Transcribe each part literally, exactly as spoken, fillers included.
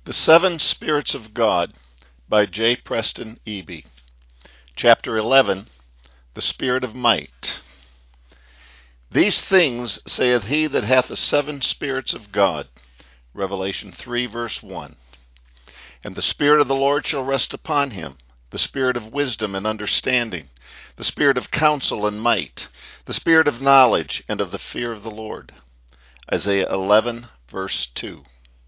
The Seven Spirits of God by J. Preston Eby. Chapter eleven. The Spirit of Might. These things saith he that hath the seven spirits of God. Revelation three, verse one. And the Spirit of the Lord shall rest upon him, the Spirit of wisdom and understanding, the Spirit of counsel and might, the Spirit of knowledge and of the fear of the Lord. Isaiah eleven, verse two.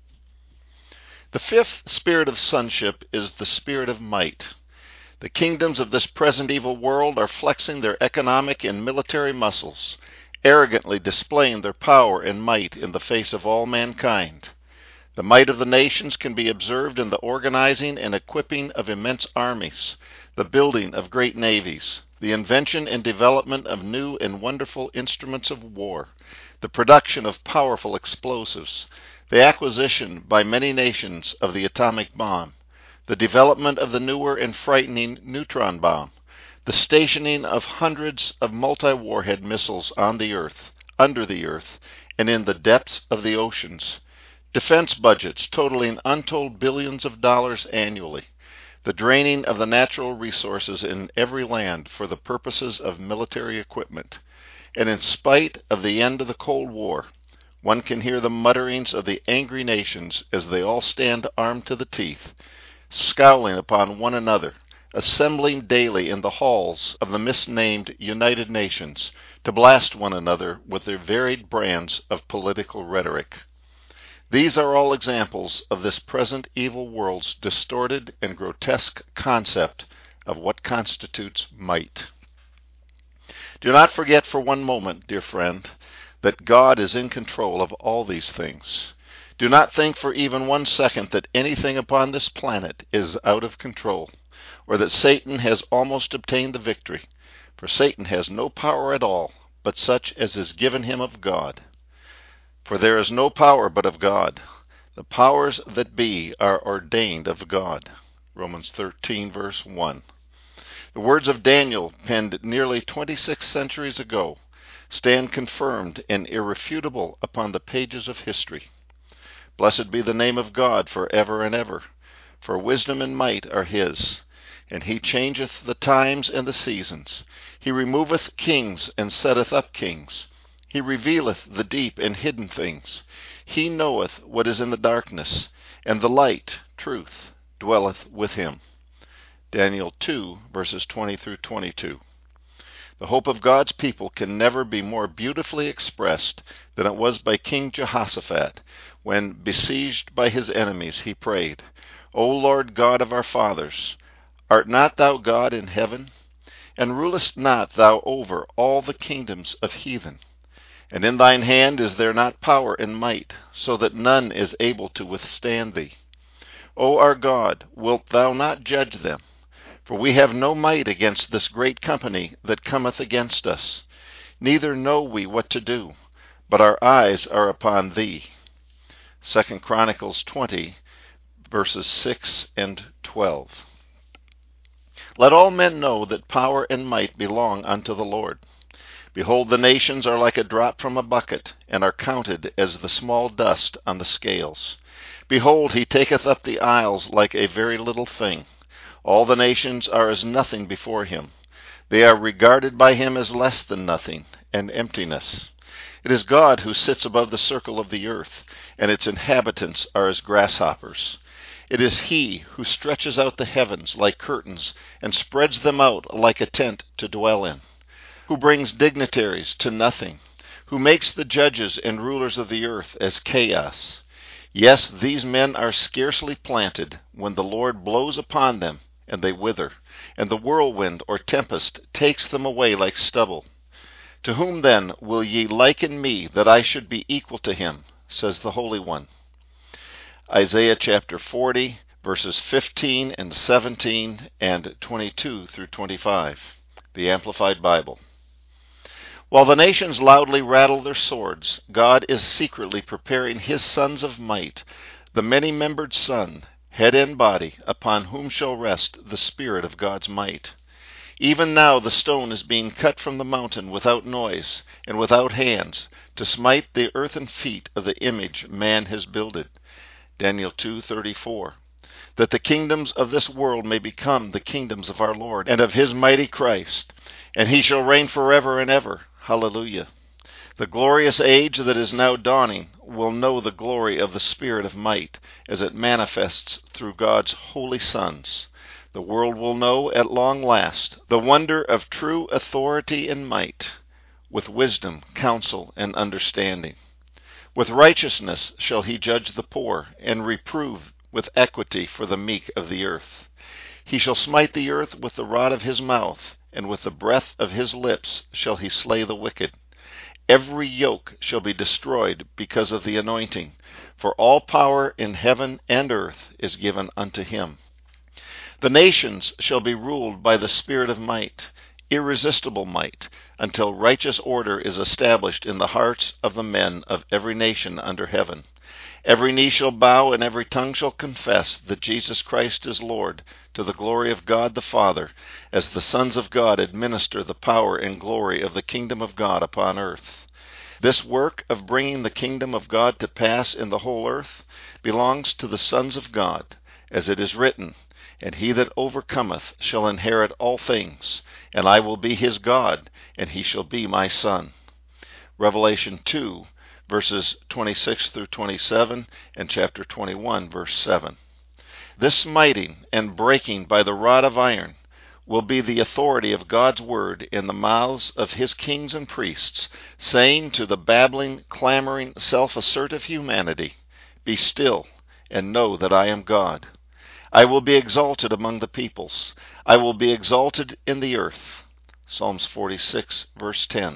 The fifth spirit of sonship is the spirit of might. The kingdoms of this present evil world are flexing their economic and military muscles, arrogantly displaying their power and might in the face of all mankind. The might of the nations can be observed in the organizing and equipping of immense armies, the building of great navies, the invention and development of new and wonderful instruments of war, the production of powerful explosives, the acquisition by many nations of the atomic bomb, the development of the newer and frightening neutron bomb, the stationing of hundreds of multi-warhead missiles on the earth, under the earth, and in the depths of the oceans, defense budgets totaling untold billions of dollars annually, the draining of the natural resources in every land for the purposes of military equipment, and in spite of the end of the Cold War, one can hear the mutterings of the angry nations as they all stand armed to the teeth, scowling upon one another, assembling daily in the halls of the misnamed United Nations to blast one another with their varied brands of political rhetoric. These are all examples of this present evil world's distorted and grotesque concept of what constitutes might. Do not forget for one moment, dear friend, that God is in control of all these things. Do not think for even one second that anything upon this planet is out of control, or that Satan has almost obtained the victory, for Satan has no power at all, but such as is given him of God. For there is no power but of God. The powers that be are ordained of God. Romans thirteen, verse one. The words of Daniel, penned nearly twenty-six centuries ago, stand confirmed and irrefutable upon the pages of history. Blessed be the name of God for ever and ever, for wisdom and might are his, and he changeth the times and the seasons. He removeth kings and setteth up kings. He revealeth the deep and hidden things. He knoweth what is in the darkness, and the light, truth, dwelleth with him. Daniel two, verses twenty through twenty-two. The hope of God's people can never be more beautifully expressed than it was by King Jehoshaphat, when, besieged by his enemies, he prayed, O Lord God of our fathers, art not thou God in heaven? And rulest not thou over all the kingdoms of heathen? And in thine hand is there not power and might, so that none is able to withstand thee? O our God, wilt thou not judge them? For we have no might against this great company that cometh against us. Neither know we what to do, but our eyes are upon thee. Second Chronicles twenty, verses six and twelve. Let all men know that power and might belong unto the Lord. Behold, the nations are like a drop from a bucket, and are counted as the small dust on the scales. Behold, he taketh up the isles like a very little thing. All the nations are as nothing before him. They are regarded by him as less than nothing, and emptiness. It is God who sits above the circle of the earth, and its inhabitants are as grasshoppers. It is he who stretches out the heavens like curtains, and spreads them out like a tent to dwell in, who brings dignitaries to nothing, who makes the judges and rulers of the earth as chaos. Yes, these men are scarcely planted when the Lord blows upon them, and they wither, and the whirlwind or tempest takes them away like stubble. To whom then will ye liken me, that I should be equal to him, says the Holy One? Isaiah chapter forty, verses fifteen and seventeen and twenty-two through twenty-five, the Amplified Bible. While the nations loudly rattle their swords, God is secretly preparing his sons of might, the many-membered Son, head and body, upon whom shall rest the Spirit of God's might. Even now the stone is being cut from the mountain without noise and without hands, to smite the earthen feet of the image man has builded. Daniel two thirty-four. That the kingdoms of this world may become the kingdoms of our Lord and of his mighty Christ, and he shall reign forever and ever. Hallelujah. The glorious age that is now dawning will know the glory of the Spirit of might as it manifests through God's holy sons. The world will know at long last the wonder of true authority and might, with wisdom, counsel, and understanding. With righteousness shall he judge the poor, and reprove with equity for the meek of the earth. He shall smite the earth with the rod of his mouth, and with the breath of his lips shall he slay the wicked. Every yoke shall be destroyed because of the anointing, for all power in heaven and earth is given unto him. The nations shall be ruled by the Spirit of might, irresistible might, until righteous order is established in the hearts of the men of every nation under heaven. Every knee shall bow and every tongue shall confess that Jesus Christ is Lord, to the glory of God the Father, as the sons of God administer the power and glory of the kingdom of God upon earth. This work of bringing the kingdom of God to pass in the whole earth belongs to the sons of God, as it is written, "And he that overcometh shall inherit all things, and I will be his God, and he shall be my son." Revelation two, verses twenty-six through twenty-seven, and chapter twenty-one, verse seven. This smiting and breaking by the rod of iron will be the authority of God's word in the mouths of his kings and priests, saying to the babbling, clamoring, self-assertive humanity, "Be still, and know that I am God. I will be exalted among the peoples. I will be exalted in the earth." Psalms forty-six, verse ten.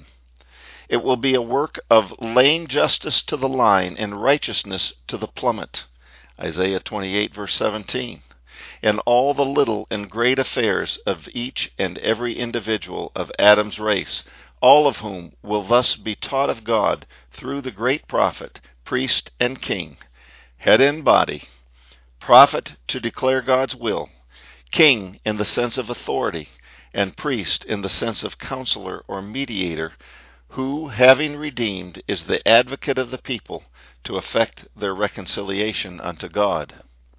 It will be a work of laying justice to the line and righteousness to the plummet. Isaiah twenty-eight, verse seventeen. In all the little and great affairs of each and every individual of Adam's race, all of whom will thus be taught of God through the great prophet, priest, and king, head and body, prophet to declare God's will, king in the sense of authority, and priest in the sense of counselor or mediator, who, having redeemed, is the advocate of the people to effect their reconciliation unto God.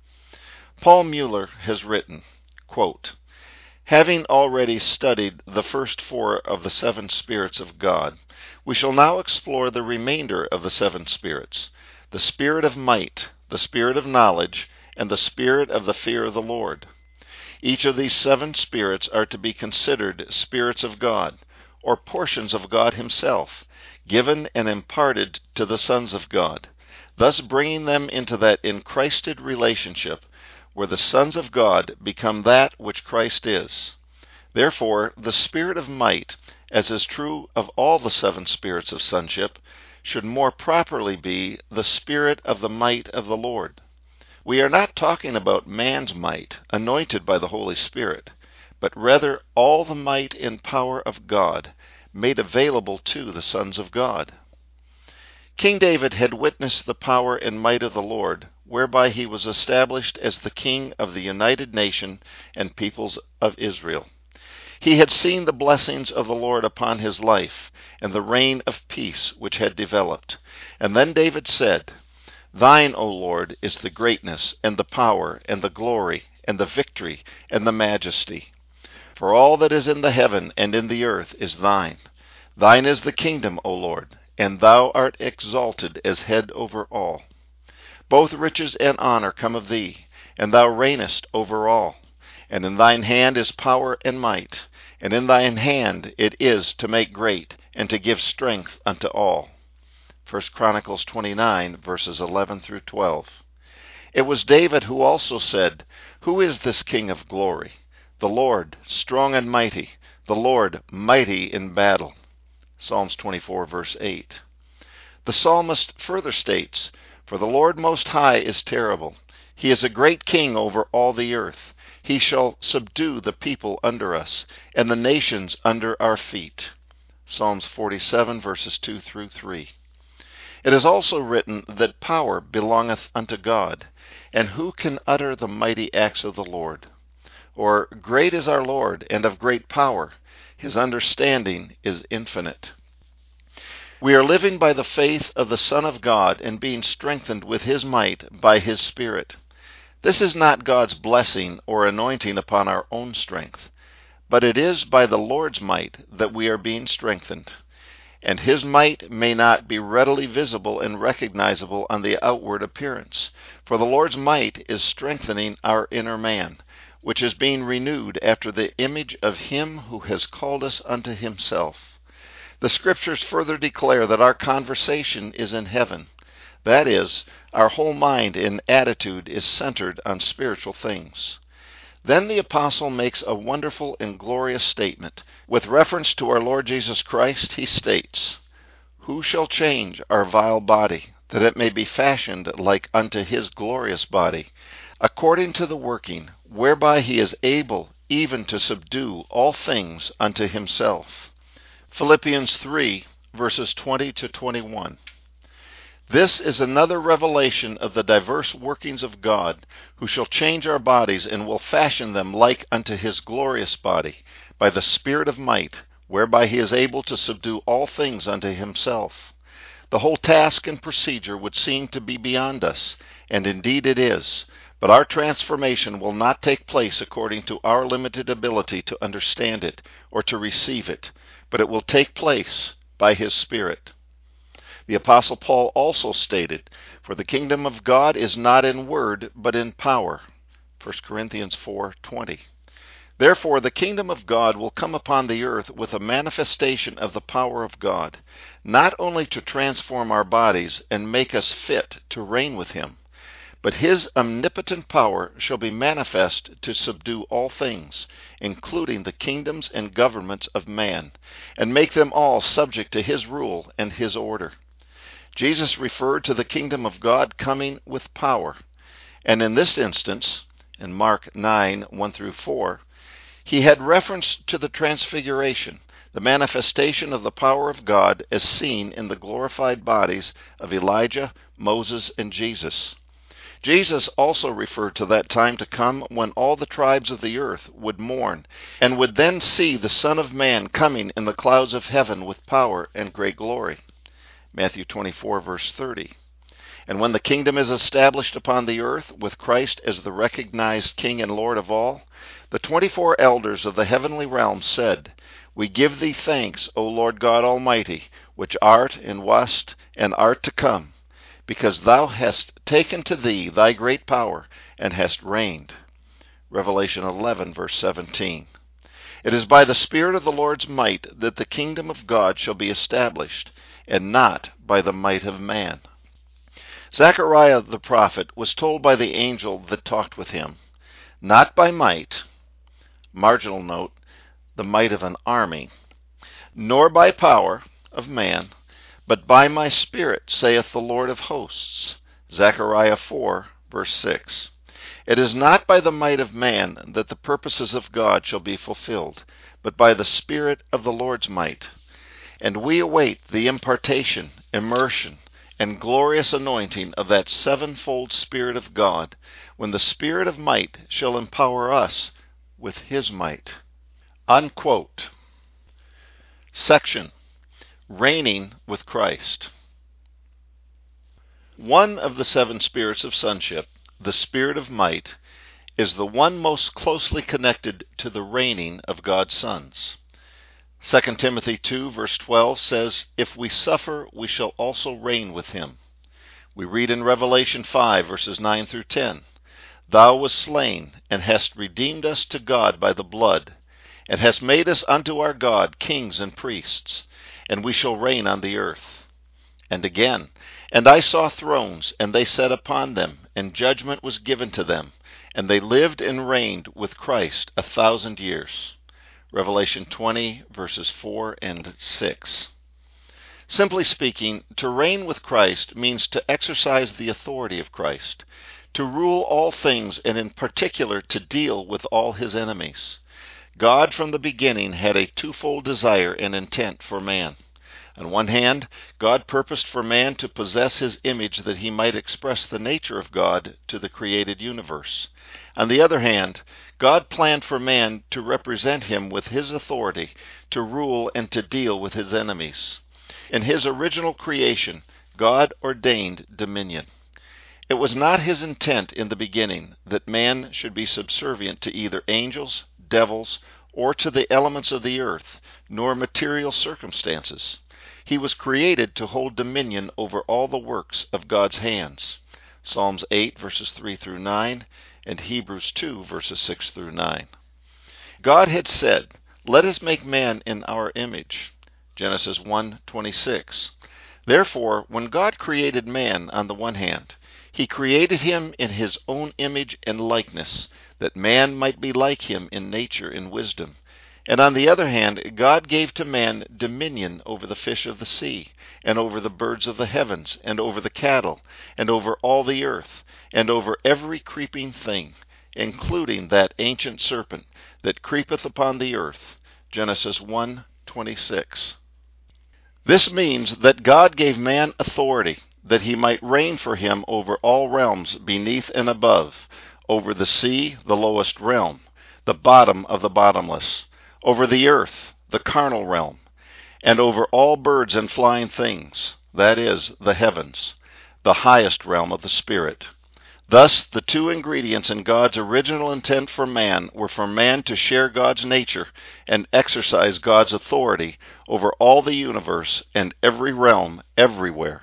Paul Mueller has written, quote, "Having already studied the first four of the seven spirits of God, we shall now explore the remainder of the seven spirits, the spirit of might, the spirit of knowledge, and the spirit of the fear of the Lord. Each of these seven spirits are to be considered spirits of God, or portions of God himself, given and imparted to the sons of God, thus bringing them into that enchristed relationship where the sons of God become that which Christ is. Therefore, the spirit of might, as is true of all the seven spirits of sonship, should more properly be the spirit of the might of the Lord. We are not talking about man's might, anointed by the Holy Spirit, but rather all the might and power of God, made available to the sons of God. King David had witnessed the power and might of the Lord, whereby he was established as the king of the united nation and peoples of Israel. He had seen the blessings of the Lord upon his life, and the reign of peace which had developed. And then David said, "Thine, O Lord, is the greatness, and the power, and the glory, and the victory, and the majesty. For all that is in the heaven and in the earth is thine. Thine is the kingdom, O Lord, and thou art exalted as head over all. Both riches and honor come of thee, and thou reignest over all. And in thine hand is power and might, and in thine hand it is to make great, and to give strength unto all." First Chronicles twenty-nine, verses eleven through twelve. It was David who also said, "Who is this King of glory? The Lord, strong and mighty, the Lord, mighty in battle." Psalms twenty-four, verse eight. The psalmist further states, "For the Lord Most High is terrible. He is a great king over all the earth. He shall subdue the people under us, and the nations under our feet." Psalms forty-seven, verses two through three. It is also written that power belongeth unto God, and who can utter the mighty acts of the Lord? Or, great is our Lord, and of great power. His understanding is infinite. We are living by the faith of the Son of God and being strengthened with His might by His Spirit. This is not God's blessing or anointing upon our own strength, but it is by the Lord's might that we are being strengthened. And His might may not be readily visible and recognizable on the outward appearance, for the Lord's might is strengthening our inner man, which is being renewed after the image of Him who has called us unto Himself. The Scriptures further declare that our conversation is in heaven. That is, our whole mind and attitude is centered on spiritual things. Then the apostle makes a wonderful and glorious statement. With reference to our Lord Jesus Christ, he states, "Who shall change our vile body, that it may be fashioned like unto His glorious body, according to the working, whereby He is able even to subdue all things unto Himself." Philippians three, verses twenty to twenty-one. This is another revelation of the diverse workings of God, who shall change our bodies and will fashion them like unto His glorious body, by the Spirit of might, whereby He is able to subdue all things unto Himself. The whole task and procedure would seem to be beyond us, and indeed it is, but our transformation will not take place according to our limited ability to understand it or to receive it, but it will take place by His Spirit. The Apostle Paul also stated, "For the kingdom of God is not in word, but in power." First Corinthians four twenty. Therefore the kingdom of God will come upon the earth with a manifestation of the power of God, not only to transform our bodies and make us fit to reign with Him, but His omnipotent power shall be manifest to subdue all things, including the kingdoms and governments of man, and make them all subject to His rule and His order. Jesus referred to the kingdom of God coming with power, and in this instance, in Mark nine, one through four, He had reference to the transfiguration, the manifestation of the power of God as seen in the glorified bodies of Elijah, Moses, and Jesus. Jesus also referred to that time to come when all the tribes of the earth would mourn, and would then see the Son of Man coming in the clouds of heaven with power and great glory. Matthew twenty-four, verse thirty. And when the kingdom is established upon the earth, with Christ as the recognized King and Lord of all, the twenty-four elders of the heavenly realm said, "We give Thee thanks, O Lord God Almighty, which art and wast and art to come, because Thou hast taken to Thee Thy great power, and hast reigned." Revelation eleven, verse seventeen. It is by the Spirit of the Lord's might that the kingdom of God shall be established, and not by the might of man. Zechariah the prophet was told by the angel that talked with him, "Not by might," marginal note, the might of an army, "nor by power of man, but by my Spirit, saith the Lord of hosts." Zechariah four, verse six. It is not by the might of man that the purposes of God shall be fulfilled, but by the Spirit of the Lord's might. And we await the impartation, immersion, and glorious anointing of that sevenfold Spirit of God, when the Spirit of might shall empower us with His might. Unquote. Section: Reigning with Christ. One of the seven spirits of sonship, the Spirit of might, is the one most closely connected to the reigning of God's sons. Second Timothy two, verse twelve says, "If we suffer, we shall also reign with Him." We read in Revelation five, verses nine through ten, "Thou wast slain, and hast redeemed us to God by the blood, and hast made us unto our God kings and priests, and we shall reign on the earth." And again, "And I saw thrones, and they sat upon them, and judgment was given to them, and they lived and reigned with Christ a thousand years." Revelation twenty, verses four and six. Simply speaking, to reign with Christ means to exercise the authority of Christ, to rule all things, and in particular to deal with all His enemies. God from the beginning had a twofold desire and intent for man. On one hand, God purposed for man to possess His image that he might express the nature of God to the created universe. On the other hand, God planned for man to represent Him with His authority, to rule and to deal with His enemies. In his original creation, God ordained dominion. It was not his intent in the beginning that man should be subservient to either angels, devils, or to the elements of the earth, nor material circumstances. He was created to hold dominion over all the works of God's hands. Psalms eight, verses three through nine, and Hebrews two, verses six through nine. God had said, "Let us make man in our image." Genesis one twenty-six. Therefore, when God created man on the one hand, he created him in his own image and likeness, that man might be like him in nature and wisdom. And on the other hand, God gave to man dominion over the fish of the sea, and over the birds of the heavens, and over the cattle, and over all the earth, and over every creeping thing, including that ancient serpent that creepeth upon the earth. Genesis one twenty-six. This means that God gave man authority, that he might reign for him over all realms beneath and above, over the sea, the lowest realm, the bottom of the bottomless, over the earth, the carnal realm, and over all birds and flying things, that is, the heavens, the highest realm of the spirit. Thus, the two ingredients in God's original intent for man were for man to share God's nature and exercise God's authority over all the universe and every realm everywhere.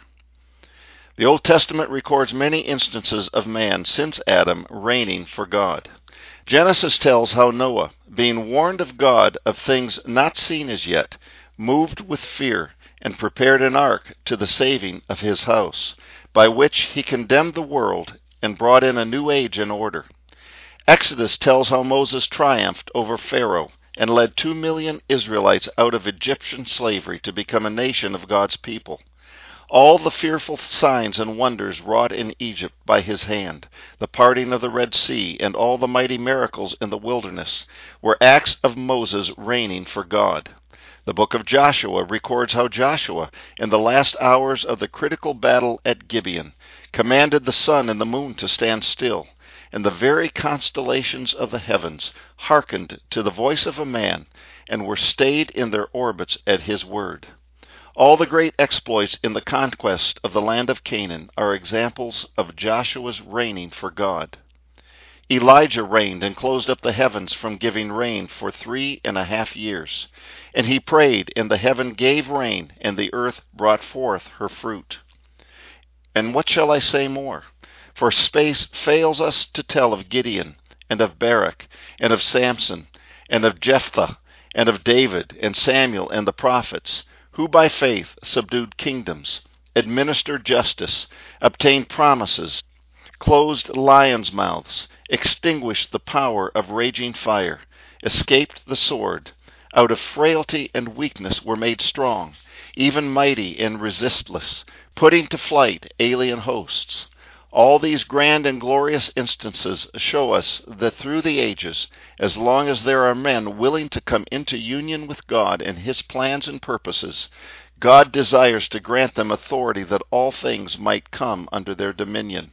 The Old Testament records many instances of man since Adam reigning for God. Genesis tells how Noah, being warned of God of things not seen as yet, moved with fear and prepared an ark to the saving of his house, by which he condemned the world and brought in a new age and order. Exodus tells how Moses triumphed over Pharaoh and led two million Israelites out of Egyptian slavery to become a nation of God's people. All the fearful signs and wonders wrought in Egypt by his hand, the parting of the Red Sea, and all the mighty miracles in the wilderness, were acts of Moses reigning for God. The book of Joshua records how Joshua, in the last hours of the critical battle at Gibeon, commanded the sun and the moon to stand still, and the very constellations of the heavens hearkened to the voice of a man, and were stayed in their orbits at his word. All the great exploits in the conquest of the land of Canaan are examples of Joshua's reigning for God. Elijah reigned and closed up the heavens from giving rain for three and a half years. And he prayed, and the heaven gave rain, and the earth brought forth her fruit. And what shall I say more? For space fails us to tell of Gideon, and of Barak, and of Samson, and of Jephthah, and of David, and Samuel, and the prophets, who by faith subdued kingdoms, administered justice, obtained promises, closed lions' mouths, extinguished the power of raging fire, escaped the sword, out of frailty and weakness were made strong, even mighty and resistless, putting to flight alien hosts. All these grand and glorious instances show us that through the ages, as long as there are men willing to come into union with God and his plans and purposes, God desires to grant them authority that all things might come under their dominion.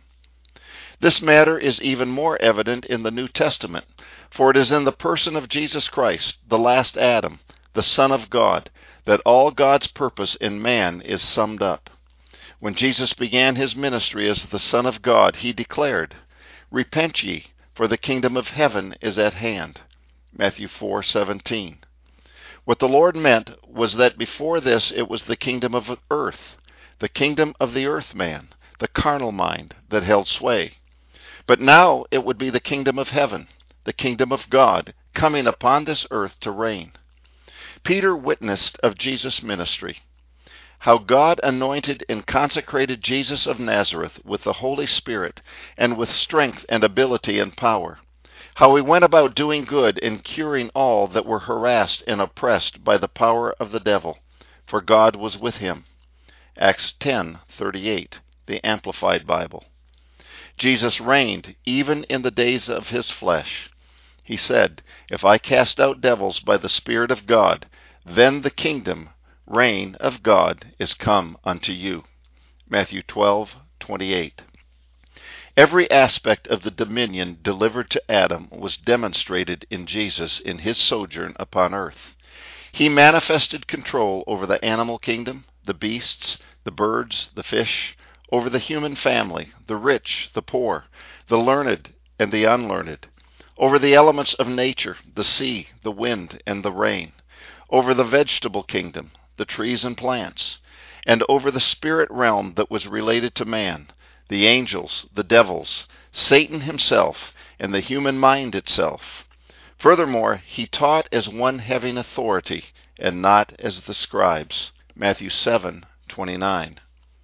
This matter is even more evident in the New Testament, for it is in the person of Jesus Christ, the last Adam, the Son of God, that all God's purpose in man is summed up. When Jesus began his ministry as the Son of God, he declared, "Repent ye, for the kingdom of heaven is at hand." Matthew four seventeen. What the Lord meant was that before this it was the kingdom of earth, the kingdom of the earth man, the carnal mind, that held sway. But now it would be the kingdom of heaven, the kingdom of God, coming upon this earth to reign. Peter witnessed of Jesus' ministry, how God anointed and consecrated Jesus of Nazareth with the Holy Spirit and with strength and ability and power, how he went about doing good and curing all that were harassed and oppressed by the power of the devil, for God was with him. Acts ten thirty-eight, the Amplified Bible. Jesus reigned even in the days of his flesh. He said, "If I cast out devils by the Spirit of God, then the kingdom, reign of God is come unto you." Matthew twelve twenty-eight. Every aspect of the dominion delivered to Adam was demonstrated in Jesus in his sojourn upon earth. He manifested control over the animal kingdom, the beasts, the birds, the fish, over the human family, the rich, the poor, the learned and the unlearned, over the elements of nature, the sea, the wind, and the rain, over the vegetable kingdom, the trees and plants, and over the spirit realm that was related to man, the angels, the devils, Satan himself, and the human mind itself. Furthermore, he taught as one having authority, and not as the scribes. Matthew seven twenty-nine.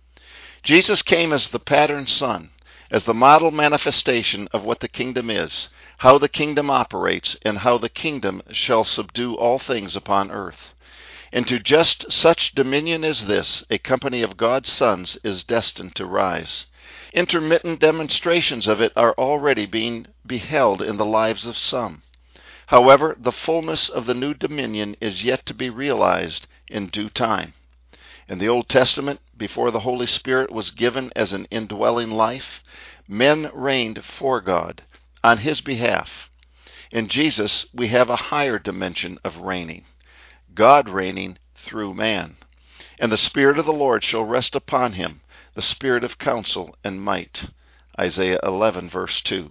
Jesus came as the pattern son, as the model manifestation of what the kingdom is, how the kingdom operates, and how the kingdom shall subdue all things upon earth. And to just such dominion as this, a company of God's sons is destined to rise. Intermittent demonstrations of it are already being beheld in the lives of some. However, the fullness of the new dominion is yet to be realized in due time. In the Old Testament, before the Holy Spirit was given as an indwelling life, men reigned for God, on His behalf. In Jesus, we have a higher dimension of reigning, God reigning through man. And the Spirit of the Lord shall rest upon him, the Spirit of counsel and might. Isaiah eleven, verse two.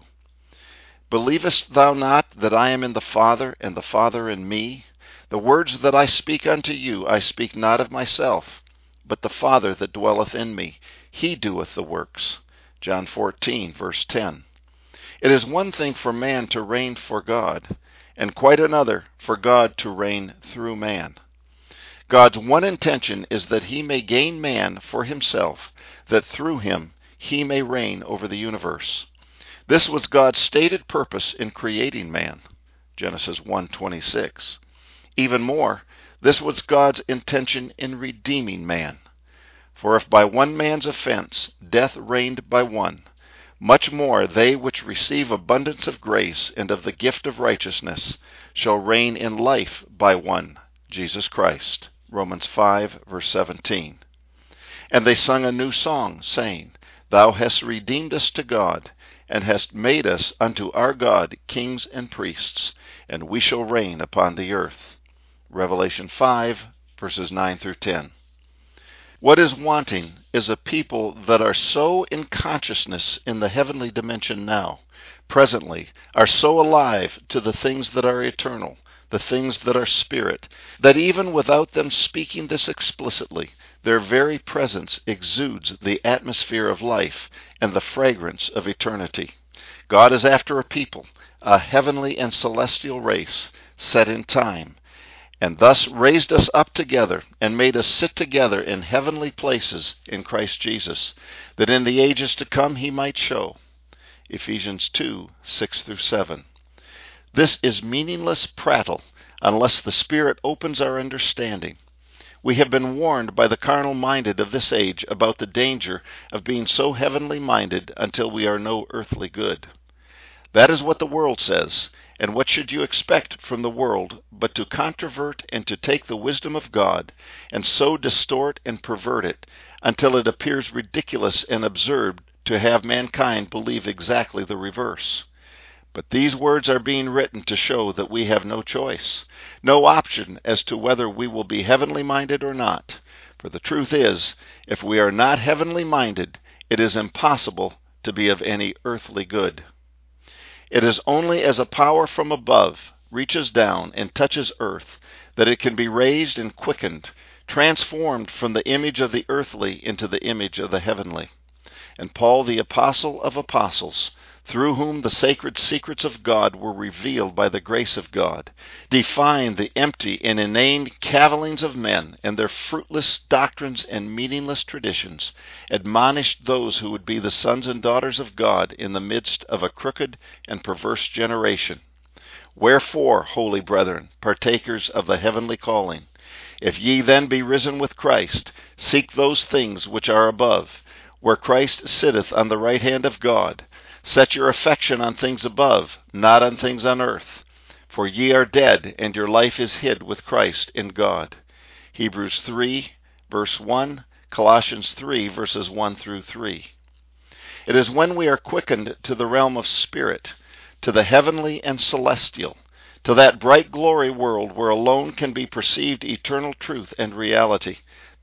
Believest thou not that I am in the Father, and the Father in me? The words that I speak unto you, I speak not of myself, but the Father that dwelleth in me, He doeth the works. John fourteen, verse ten. It is one thing for man to reign for God, and quite another for God to reign through man. God's one intention is that He may gain man for Himself, that through him He may reign over the universe. This was God's stated purpose in creating man. Genesis one twenty-six. Even more, this was God's intention in redeeming man. For if by one man's offense death reigned by one, much more they which receive abundance of grace and of the gift of righteousness shall reign in life by one, Jesus Christ. Romans five, verse seventeen. And they sung a new song, saying, Thou hast redeemed us to God, and hast made us unto our God kings and priests, and we shall reign upon the earth. Revelation five, verses nine through ten. What is wanting is a people that are so in consciousness in the heavenly dimension now, presently, are so alive to the things that are eternal, the things that are spirit, that even without them speaking this explicitly, their very presence exudes the atmosphere of life and the fragrance of eternity. God is after a people, a heavenly and celestial race, set in time, and thus raised us up together and made us sit together in heavenly places in Christ Jesus, that in the ages to come He might show. Ephesians two, six through seven. This is meaningless prattle unless the Spirit opens our understanding. We have been warned by the carnal-minded of this age about the danger of being so heavenly minded until we are no earthly good. That is what the world says, and what should you expect from the world but to controvert and to take the wisdom of God and so distort and pervert it until it appears ridiculous and absurd to have mankind believe exactly the reverse. But these words are being written to show that we have no choice, no option as to whether we will be heavenly minded or not. For the truth is, if we are not heavenly minded, it is impossible to be of any earthly good. It is only as a power from above reaches down and touches earth that it can be raised and quickened, transformed from the image of the earthly into the image of the heavenly. And Paul, the apostle of apostles, through whom the sacred secrets of God were revealed by the grace of God, defined the empty and inane cavillings of men and their fruitless doctrines and meaningless traditions, admonished those who would be the sons and daughters of God in the midst of a crooked and perverse generation. Wherefore, holy brethren, partakers of the heavenly calling, if ye then be risen with Christ, seek those things which are above, where Christ sitteth on the right hand of God. Set your affection on things above, not on things on earth. For ye are dead, and your life is hid with Christ in God. Hebrews three, verse one, Colossians three, verses one through three. It is when we are quickened to the realm of spirit, to the heavenly and celestial, to that bright glory world where alone can be perceived eternal truth and reality,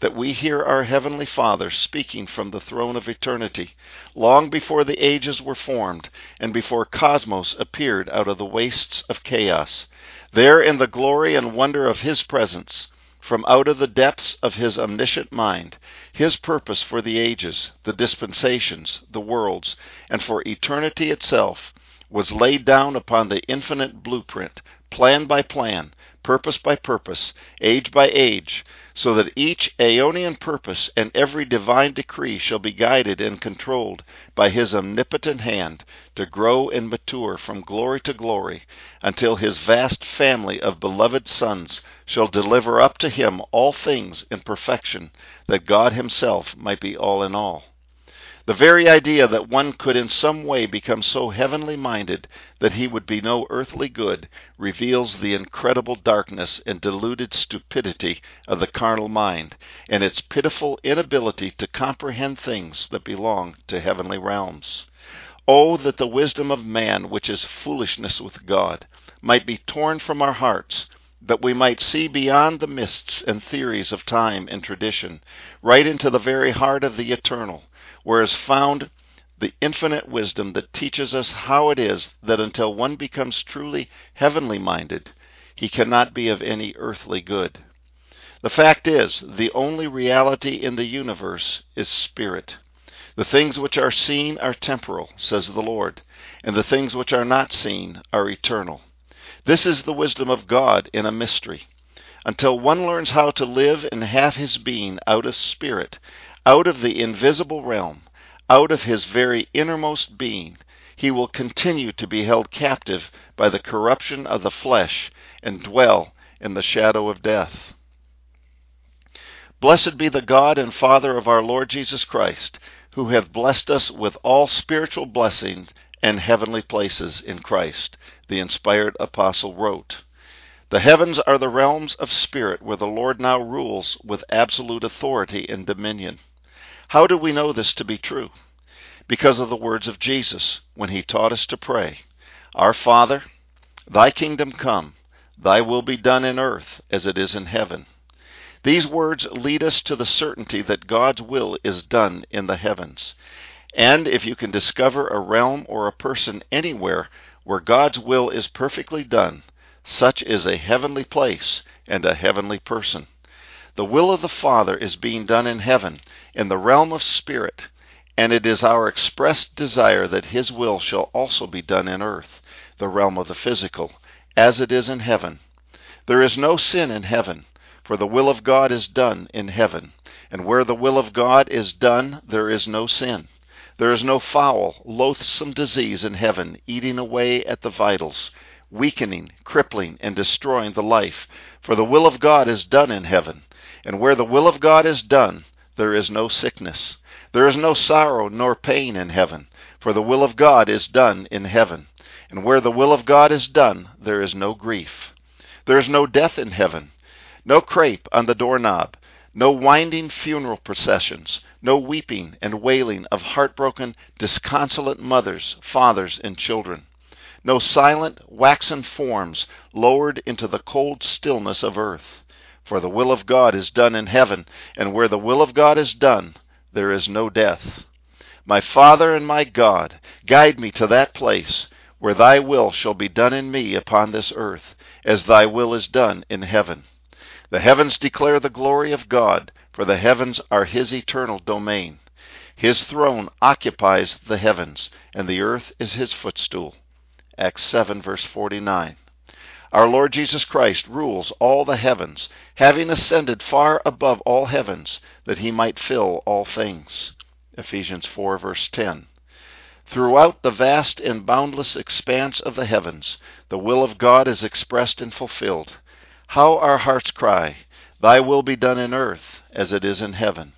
that we hear our Heavenly Father speaking from the throne of eternity, long before the ages were formed, and before cosmos appeared out of the wastes of chaos. There in the glory and wonder of His presence, from out of the depths of His omniscient mind, His purpose for the ages, the dispensations, the worlds, and for eternity itself, was laid down upon the infinite blueprint, plan by plan, purpose by purpose, age by age, so that each aeonian purpose and every divine decree shall be guided and controlled by His omnipotent hand to grow and mature from glory to glory, until His vast family of beloved sons shall deliver up to Him all things in perfection, that God Himself might be all in all. The very idea that one could in some way become so heavenly minded that he would be no earthly good reveals the incredible darkness and deluded stupidity of the carnal mind, and its pitiful inability to comprehend things that belong to heavenly realms. Oh, that the wisdom of man, which is foolishness with God, might be torn from our hearts, that we might see beyond the mists and theories of time and tradition, right into the very heart of the eternal, where is found the infinite wisdom that teaches us how it is that until one becomes truly heavenly minded, he cannot be of any earthly good. The fact is, the only reality in the universe is spirit. The things which are seen are temporal, says the Lord, and the things which are not seen are eternal. This is the wisdom of God in a mystery. Until one learns how to live and have his being out of spirit, out of the invisible realm, out of his very innermost being, he will continue to be held captive by the corruption of the flesh and dwell in the shadow of death. Blessed be the God and Father of our Lord Jesus Christ, who hath blessed us with all spiritual blessings and heavenly places in Christ, the inspired apostle wrote. The heavens are the realms of spirit where the Lord now rules with absolute authority and dominion. How do we know this to be true? Because of the words of Jesus when He taught us to pray, Our Father, Thy kingdom come, Thy will be done in earth as it is in heaven. These words lead us to the certainty that God's will is done in the heavens. And if you can discover a realm or a person anywhere where God's will is perfectly done, such is a heavenly place and a heavenly person. The will of the Father is being done in heaven, in the realm of spirit, and it is our expressed desire that His will shall also be done in earth, the realm of the physical, as it is in heaven. There is no sin in heaven, for the will of God is done in heaven, and where the will of God is done, there is no sin. There is no foul, loathsome disease in heaven eating away at the vitals, weakening, crippling, and destroying the life, for the will of God is done in heaven. And where the will of God is done, there is no sickness. There is no sorrow nor pain in heaven, for the will of God is done in heaven. And where the will of God is done, there is no grief. There is no death in heaven, no crape on the doorknob, no winding funeral processions, no weeping and wailing of heartbroken, disconsolate mothers, fathers, and children. No silent, waxen forms lowered into the cold stillness of earth. For the will of God is done in heaven, and where the will of God is done, there is no death. My Father and my God, guide me to that place where Thy will shall be done in me upon this earth, as Thy will is done in heaven. The heavens declare the glory of God, for the heavens are His eternal domain. His throne occupies the heavens, and the earth is His footstool. Acts seven, verse forty-nine. Our Lord Jesus Christ rules all the heavens, having ascended far above all heavens, that He might fill all things. Ephesians four, verse ten. Throughout the vast and boundless expanse of the heavens, the will of God is expressed and fulfilled. How our hearts cry, Thy will be done in earth as it is in heaven.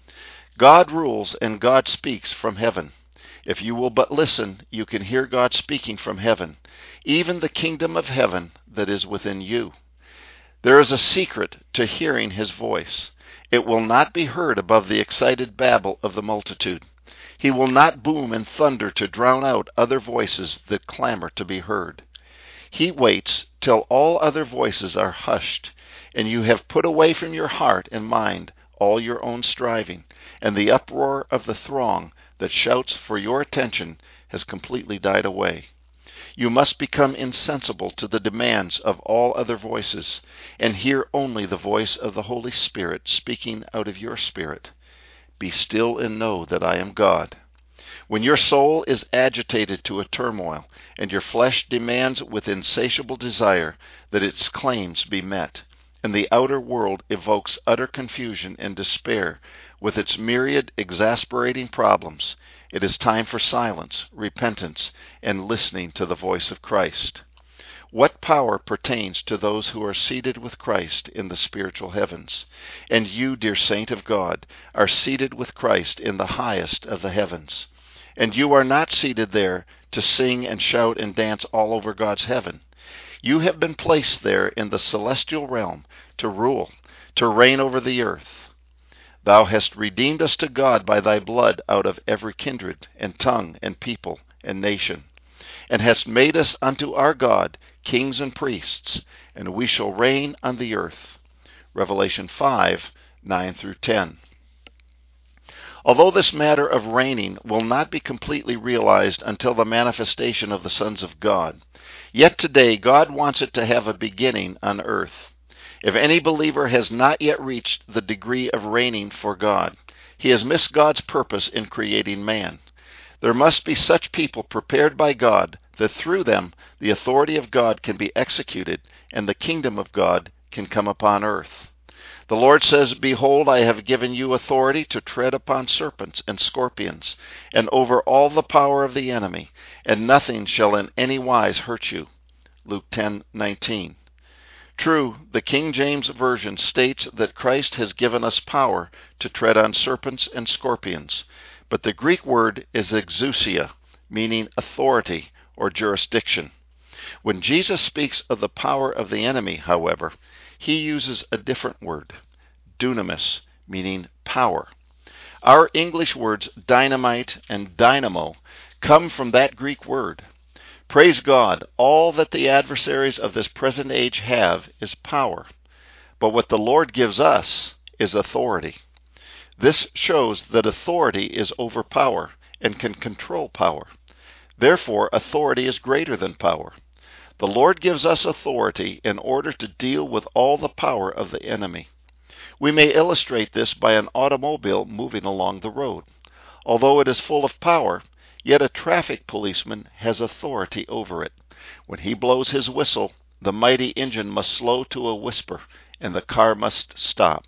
God rules and God speaks from heaven. If you will but listen, you can hear God speaking from heaven, even the kingdom of heaven that is within you. There is a secret to hearing His voice. It will not be heard above the excited babble of the multitude. He will not boom and thunder to drown out other voices that clamor to be heard. He waits till all other voices are hushed, and you have put away from your heart and mind all your own striving, and the uproar of the throng that shouts for your attention has completely died away. You must become insensible to the demands of all other voices, and hear only the voice of the Holy Spirit speaking out of your spirit. Be still and know that I am God. When your soul is agitated to a turmoil, and your flesh demands with insatiable desire that its claims be met, and the outer world evokes utter confusion and despair with its myriad exasperating problems, it is time for silence, repentance, and listening to the voice of Christ. What power pertains to those who are seated with Christ in the spiritual heavens? And you, dear saint of God, are seated with Christ in the highest of the heavens. And you are not seated there to sing and shout and dance all over God's heaven. You have been placed there in the celestial realm to rule, to reign over the earth. Thou hast redeemed us to God by thy blood out of every kindred, and tongue, and people, and nation, and hast made us unto our God kings and priests, and we shall reign on the earth. Revelation five, nine through ten. Although this matter of reigning will not be completely realized until the manifestation of the sons of God, yet today God wants it to have a beginning on earth. If any believer has not yet reached the degree of reigning for God, he has missed God's purpose in creating man. There must be such people prepared by God that through them the authority of God can be executed and the kingdom of God can come upon earth. The Lord says, Behold, I have given you authority to tread upon serpents and scorpions, and over all the power of the enemy, and nothing shall in any wise hurt you. Luke ten nineteen. True, the King James Version states that Christ has given us power to tread on serpents and scorpions, but the Greek word is exousia, meaning authority or jurisdiction. When Jesus speaks of the power of the enemy, however, he uses a different word, dunamis, meaning power. Our English words dynamite and dynamo come from that Greek word. Praise God, all that the adversaries of this present age have is power, but what the Lord gives us is authority. This shows that authority is over power and can control power. Therefore, authority is greater than power. The Lord gives us authority in order to deal with all the power of the enemy. We may illustrate this by an automobile moving along the road. Although it is full of power, yet a traffic policeman has authority over it. When he blows his whistle, the mighty engine must slow to a whisper, and the car must stop.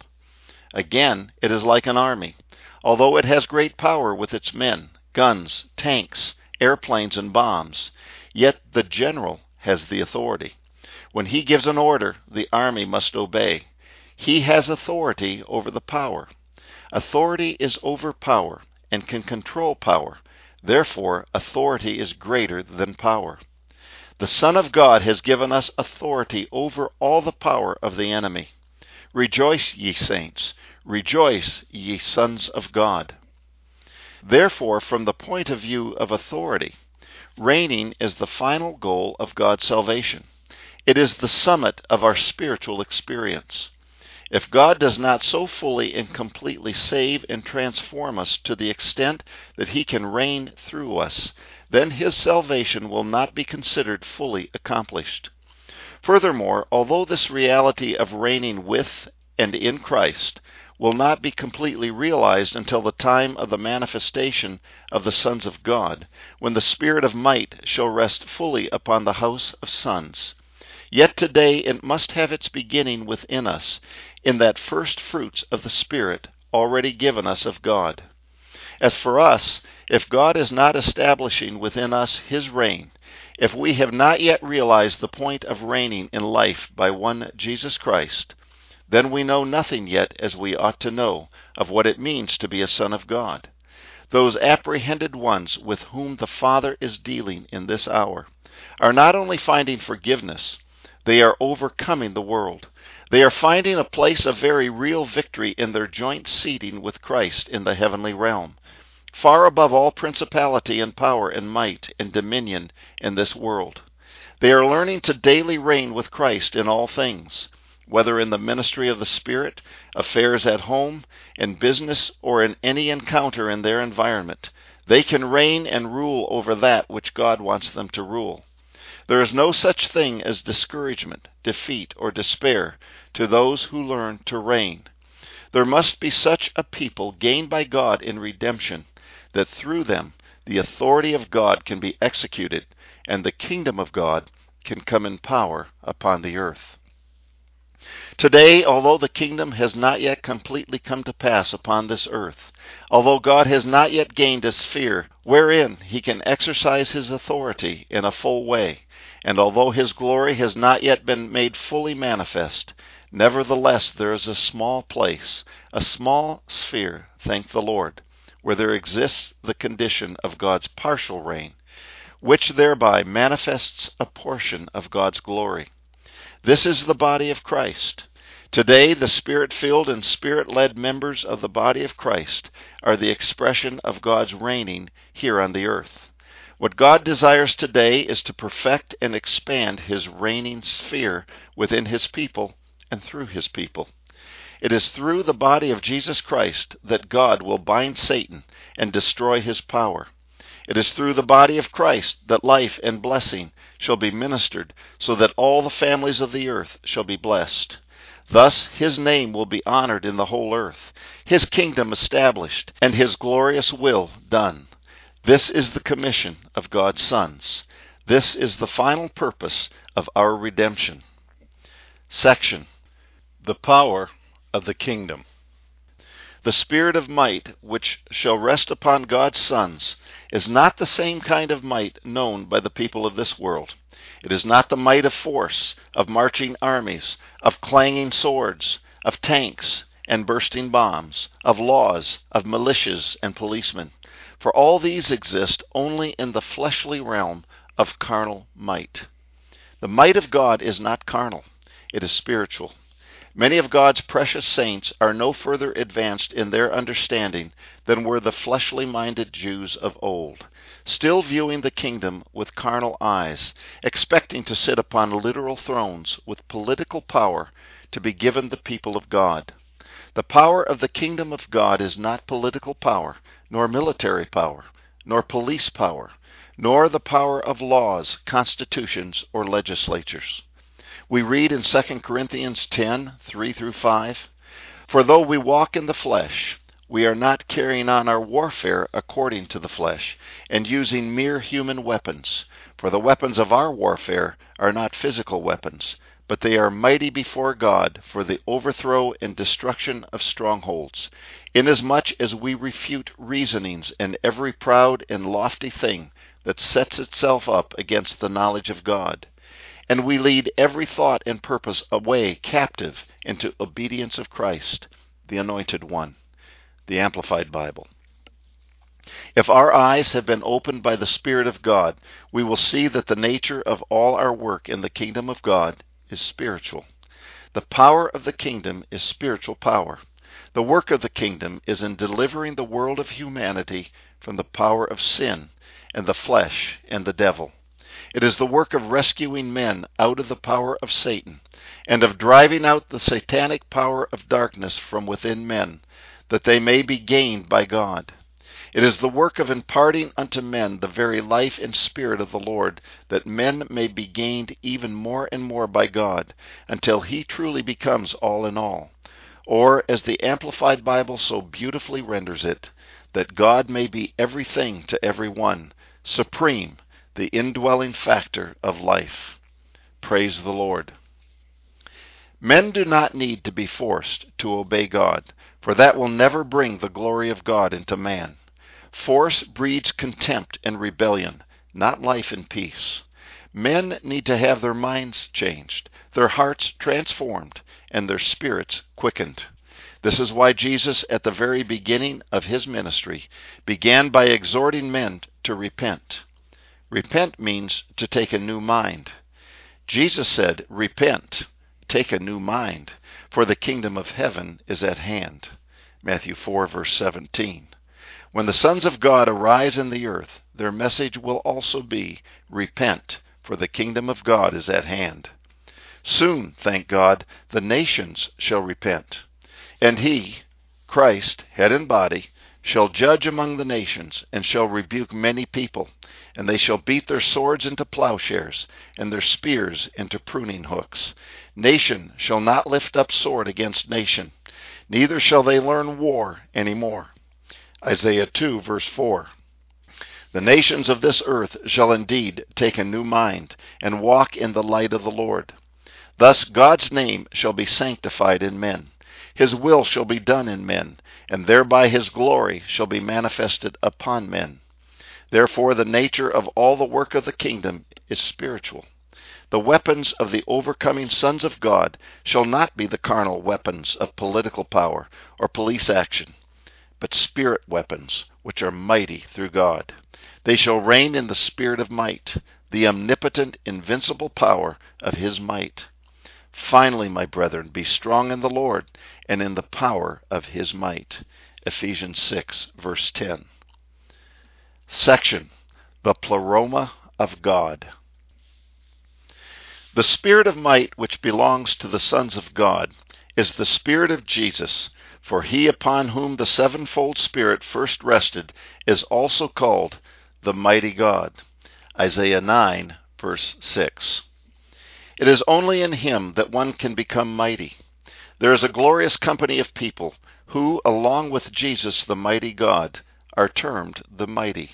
Again, it is like an army. Although it has great power with its men, guns, tanks, airplanes, and bombs, yet the general has the authority. When he gives an order, the army must obey. He has authority over the power. Authority is over power and can control power. Therefore, authority is greater than power. The Son of God has given us authority over all the power of the enemy. Rejoice, ye saints. Rejoice, ye sons of God. Therefore, from the point of view of authority, reigning is the final goal of God's salvation. It is the summit of our spiritual experience. If God does not so fully and completely save and transform us to the extent that he can reign through us, then his salvation will not be considered fully accomplished. Furthermore, although this reality of reigning with and in Christ will not be completely realized until the time of the manifestation of the sons of God, when the Spirit of might shall rest fully upon the house of sons, yet today it must have its beginning within us, in that first fruits of the Spirit already given us of God. As for us, if God is not establishing within us his reign, if we have not yet realized the point of reigning in life by one Jesus Christ, then we know nothing yet as we ought to know of what it means to be a son of God. Those apprehended ones with whom the Father is dealing in this hour are not only finding forgiveness, they are overcoming the world. They are finding a place of very real victory in their joint seating with Christ in the heavenly realm, far above all principality and power and might and dominion in this world. They are learning to daily reign with Christ in all things, whether in the ministry of the Spirit, affairs at home, in business, or in any encounter in their environment. They can reign and rule over that which God wants them to rule. There is no such thing as discouragement, defeat, or despair to those who learn to reign. There must be such a people gained by God in redemption that through them the authority of God can be executed and the kingdom of God can come in power upon the earth. Today, although the kingdom has not yet completely come to pass upon this earth, although God has not yet gained a sphere wherein he can exercise his authority in a full way, and although his glory has not yet been made fully manifest, nevertheless there is a small place, a small sphere, thank the Lord, where there exists the condition of God's partial reign, which thereby manifests a portion of God's glory. This is the body of Christ. Today, the Spirit-filled and Spirit-led members of the body of Christ are the expression of God's reigning here on the earth. What God desires today is to perfect and expand his reigning sphere within his people and through his people. It is through the body of Jesus Christ that God will bind Satan and destroy his power. It is through the body of Christ that life and blessing shall be ministered, so that all the families of the earth shall be blessed. Thus his name will be honored in the whole earth, his kingdom established, and his glorious will done. This is the commission of God's sons. This is the final purpose of our redemption. Section: The power of the kingdom. The spirit of might which shall rest upon God's sons is not the same kind of might known by the people of this world. It is not the might of force, of marching armies, of clanging swords, of tanks and bursting bombs, of laws, of militias and policemen. For all these exist only in the fleshly realm of carnal might. The might of God is not carnal, it is spiritual. Many of God's precious saints are no further advanced in their understanding than were the fleshly-minded Jews of old, still viewing the kingdom with carnal eyes, expecting to sit upon literal thrones with political power to be given the people of God. The power of the kingdom of God is not political power, nor military power, nor police power, nor the power of laws, constitutions, or legislatures. We read in Second Corinthians ten, three through five, "For though we walk in the flesh, we are not carrying on our warfare according to the flesh, and using mere human weapons. For the weapons of our warfare are not physical weapons, but they are mighty before God for the overthrow and destruction of strongholds, inasmuch as we refute reasonings and every proud and lofty thing that sets itself up against the knowledge of God. And we lead every thought and purpose away captive into obedience of Christ, the Anointed One." The Amplified Bible. If our eyes have been opened by the Spirit of God, we will see that the nature of all our work in the kingdom of God is spiritual. The power of the kingdom is spiritual power. The work of the kingdom is in delivering the world of humanity from the power of sin and the flesh and the devil. It is the work of rescuing men out of the power of Satan and of driving out the satanic power of darkness from within men, that they may be gained by God. It is the work of imparting unto men the very life and spirit of the Lord, that men may be gained even more and more by God, until he truly becomes all in all. Or, as the Amplified Bible so beautifully renders it, that God may be everything to every one, supreme, the indwelling factor of life. Praise the Lord. Men do not need to be forced to obey God, for that will never bring the glory of God into man. Force breeds contempt and rebellion, not life and peace. Men need to have their minds changed, their hearts transformed, and their spirits quickened. This is why Jesus, at the very beginning of his ministry, began by exhorting men to repent. Repent means to take a new mind. Jesus said, "Repent, take a new mind, for the kingdom of heaven is at hand." Matthew four, verse seventeen. When the sons of God arise in the earth, their message will also be, "Repent, for the kingdom of God is at hand." Soon, thank God, the nations shall repent. And he, Christ, head and body, shall judge among the nations, and shall rebuke many people. And they shall beat their swords into plowshares, and their spears into pruning hooks. Nation shall not lift up sword against nation, neither shall they learn war any more. Isaiah two, verse four. The nations of this earth shall indeed take a new mind, and walk in the light of the Lord. Thus God's name shall be sanctified in men. His will shall be done in men, and thereby his glory shall be manifested upon men. Therefore the nature of all the work of the kingdom is spiritual. The weapons of the overcoming sons of God shall not be the carnal weapons of political power or police action, but spirit weapons, which are mighty through God. They shall reign in the spirit of might, the omnipotent, invincible power of his might. Finally, my brethren, be strong in the Lord and in the power of his might. Ephesians six, verse ten. Section: The Pleroma of God. The spirit of might which belongs to the sons of God is the Spirit of Jesus, for he upon whom the sevenfold Spirit first rested is also called the Mighty God. Isaiah nine, verse six. It is only in him that one can become mighty. There is a glorious company of people who, along with Jesus the mighty God, are termed the mighty.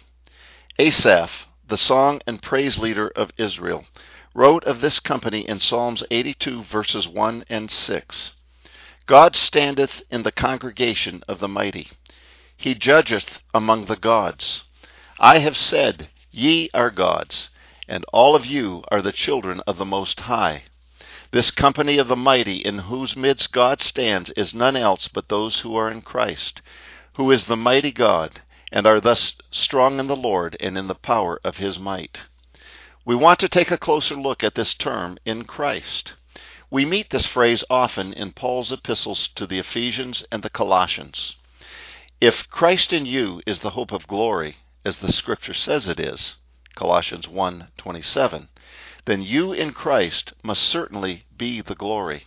Asaph, the song and praise leader of Israel, wrote of this company in Psalms eighty-two, verses one and six. God standeth in the congregation of the mighty. He judgeth among the gods. I have said, Ye are gods, and all of you are the children of the Most High. This company of the mighty in whose midst God stands is none else but those who are in Christ, who is the mighty God, and are thus strong in the Lord and in the power of his might. We want to take a closer look at this term, in Christ. We meet this phrase often in Paul's epistles to the Ephesians and the Colossians. If Christ in you is the hope of glory, as the Scripture says it is, Colossians one twenty-seven, then you in Christ must certainly be the glory.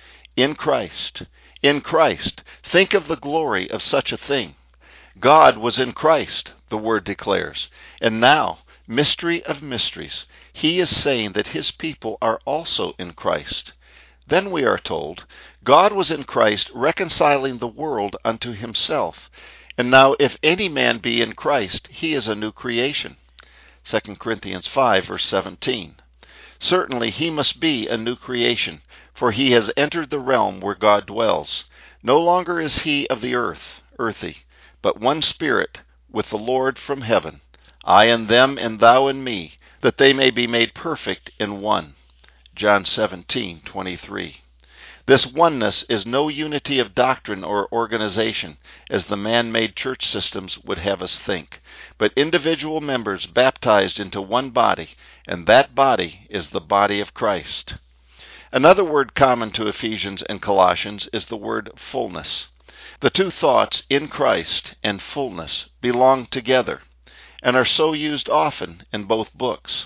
In Christ, in Christ, think of the glory of such a thing. God was in Christ, the Word declares, and now, mystery of mysteries, he is saying that his people are also in Christ. Then we are told, God was in Christ reconciling the world unto himself, and now if any man be in Christ, he is a new creation. Second Corinthians five, verse seventeen. Certainly he must be a new creation, for he has entered the realm where God dwells. No longer is he of the earth, earthy, but one spirit with the Lord from heaven. I and them, and thou and me, that they may be made perfect in one. John seventeen, twenty-three. This oneness is no unity of doctrine or organization, as the man-made church systems would have us think, but individual members baptized into one body, and that body is the body of Christ. Another word common to Ephesians and Colossians is the word fullness. The two thoughts, in Christ and fullness, belong together, and are so used often in both books.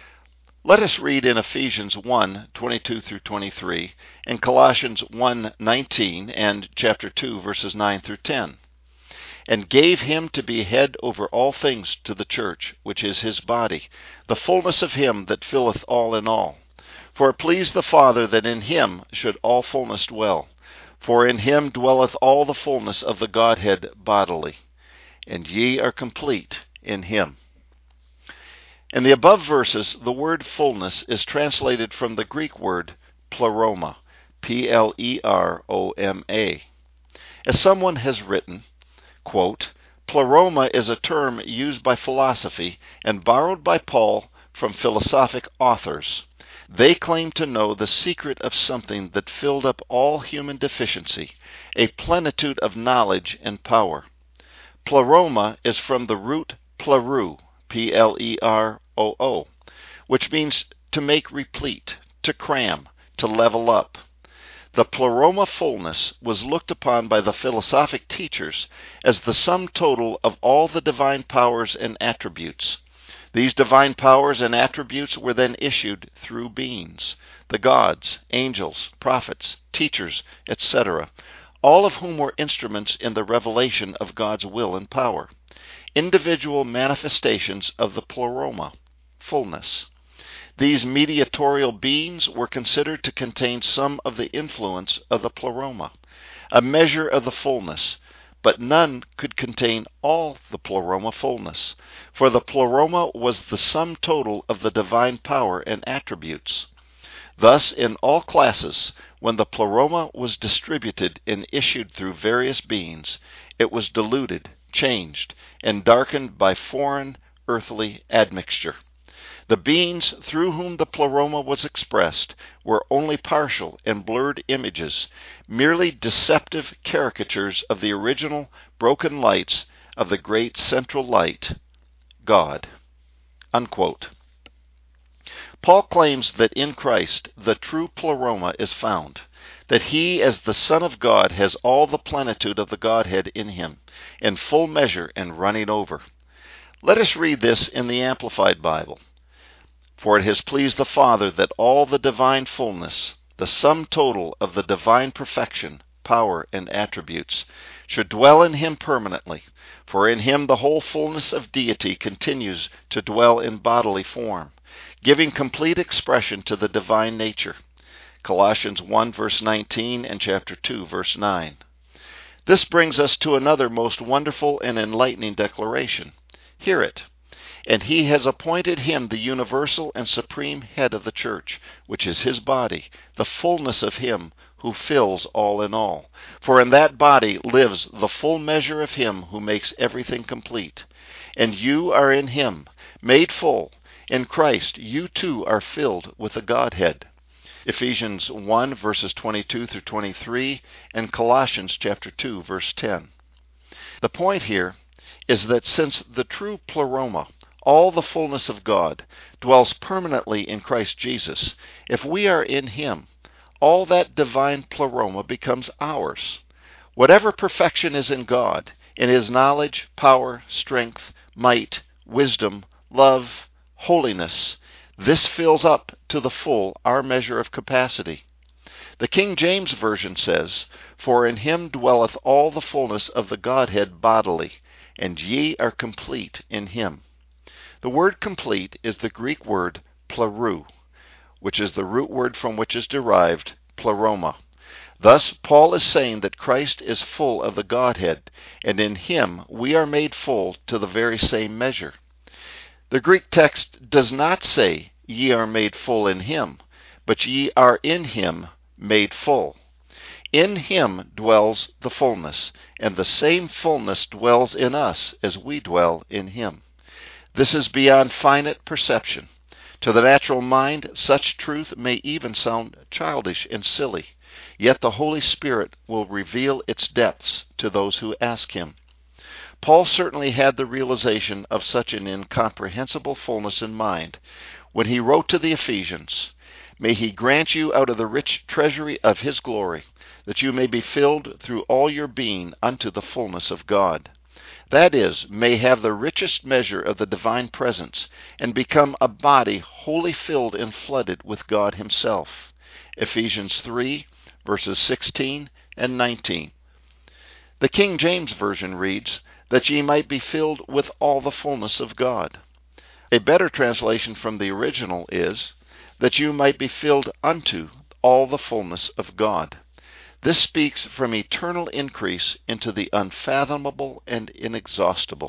Let us read in Ephesians one, twenty-two through twenty-three, and Colossians one, nineteen, and chapter two, verses nine through ten. And gave him to be head over all things to the church, which is his body, the fullness of him that filleth all in all. For it pleased the Father that in him should all fullness dwell. For in him dwelleth all the fullness of the Godhead bodily. And ye are complete in him. In the above verses, the word fullness is translated from the Greek word pleroma, P L E R O M A. As someone has written, quote, pleroma is a term used by philosophy and borrowed by Paul from philosophic authors. They claim to know the secret of something that filled up all human deficiency, a plenitude of knowledge and power. Pleroma is from the root pleroo, P L E R O O, which means to make replete, to cram, to level up. The pleroma fullness was looked upon by the philosophic teachers as the sum total of all the divine powers and attributes. These divine powers and attributes were then issued through beings, the gods, angels, prophets, teachers, et cetera, all of whom were instruments in the revelation of God's will and power, individual manifestations of the pleroma, fullness. These mediatorial beings were considered to contain some of the influence of the pleroma, a measure of the fullness, but none could contain all the pleroma fullness, for the pleroma was the sum total of the divine power and attributes. Thus, in all classes, when the pleroma was distributed and issued through various beings, it was diluted, changed, and darkened by foreign, earthly admixture. The beings through whom the pleroma was expressed were only partial and blurred images, merely deceptive caricatures of the original broken lights of the great central light, God." Unquote. Paul claims that in Christ the true pleroma is found, that he as the Son of God has all the plenitude of the Godhead in him, in full measure and running over. Let us read this in the Amplified Bible. "For it has pleased the Father that all the divine fullness, the sum total of the divine perfection, power, and attributes, should dwell in him permanently, for in him the whole fullness of deity continues to dwell in bodily form, giving complete expression to the divine nature." Colossians one verse nineteen and chapter two verse nine. This brings us to another most wonderful and enlightening declaration. Hear it. "And he has appointed him the universal and supreme head of the church, which is his body, the fullness of him who fills all in all. For in that body lives the full measure of him who makes everything complete. And you are in him, made full. In Christ you too are filled with the Godhead." Ephesians one verses twenty-two through twenty-three and Colossians chapter two verse ten. The point here is that since the true pleroma, all the fullness of God, dwells permanently in Christ Jesus, if we are in him, all that divine pleroma becomes ours. Whatever perfection is in God, in his knowledge, power, strength, might, wisdom, love, holiness, this fills up to the full our measure of capacity. The King James Version says, "For in him dwelleth all the fullness of the Godhead bodily, and ye are complete in him." The word complete is the Greek word plerou, which is the root word from which is derived pleroma. Thus, Paul is saying that Christ is full of the Godhead, and in him we are made full to the very same measure. The Greek text does not say, "Ye are made full in him," but "Ye are in him made full." In him dwells the fullness, and the same fullness dwells in us as we dwell in him. This is beyond finite perception. To the natural mind, such truth may even sound childish and silly, yet the Holy Spirit will reveal its depths to those who ask him. Paul certainly had the realization of such an incomprehensible fullness in mind when he wrote to the Ephesians, "May he grant you out of the rich treasury of his glory, that you may be filled through all your being unto the fullness of God." That is, may have the richest measure of the divine presence, and become a body wholly filled and flooded with God himself. Ephesians three, verses sixteen and nineteen. The King James Version reads, "That ye might be filled with all the fullness of God." A better translation from the original is, "That you might be filled unto all the fullness of God." This speaks from eternal increase into the unfathomable and inexhaustible.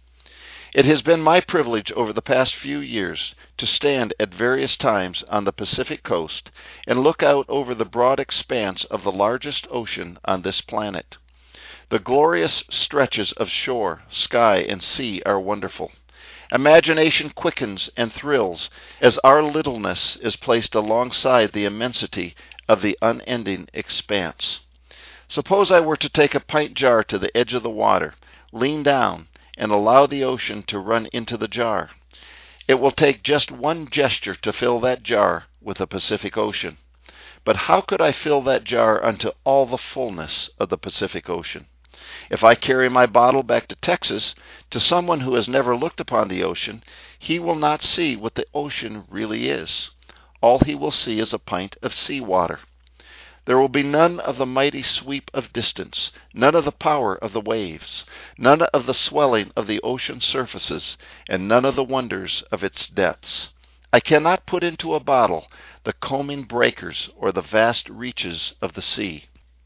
It has been my privilege over the past few years to stand at various times on the Pacific coast and look out over the broad expanse of the largest ocean on this planet. The glorious stretches of shore, sky, and sea are wonderful. Imagination quickens and thrills as our littleness is placed alongside the immensity of the unending expanse. Suppose I were to take a pint jar to the edge of the water, lean down, and allow the ocean to run into the jar. It will take just one gesture to fill that jar with the Pacific Ocean. But how could I fill that jar unto all the fullness of the Pacific Ocean? If I carry my bottle back to Texas, to someone who has never looked upon the ocean, he will not see what the ocean really is. All he will see is a pint of seawater. There will be none of the mighty sweep of distance, none of the power of the waves, none of the swelling of the ocean surfaces, and none of the wonders of its depths. I cannot put into a bottle the combing breakers or the vast reaches of the sea.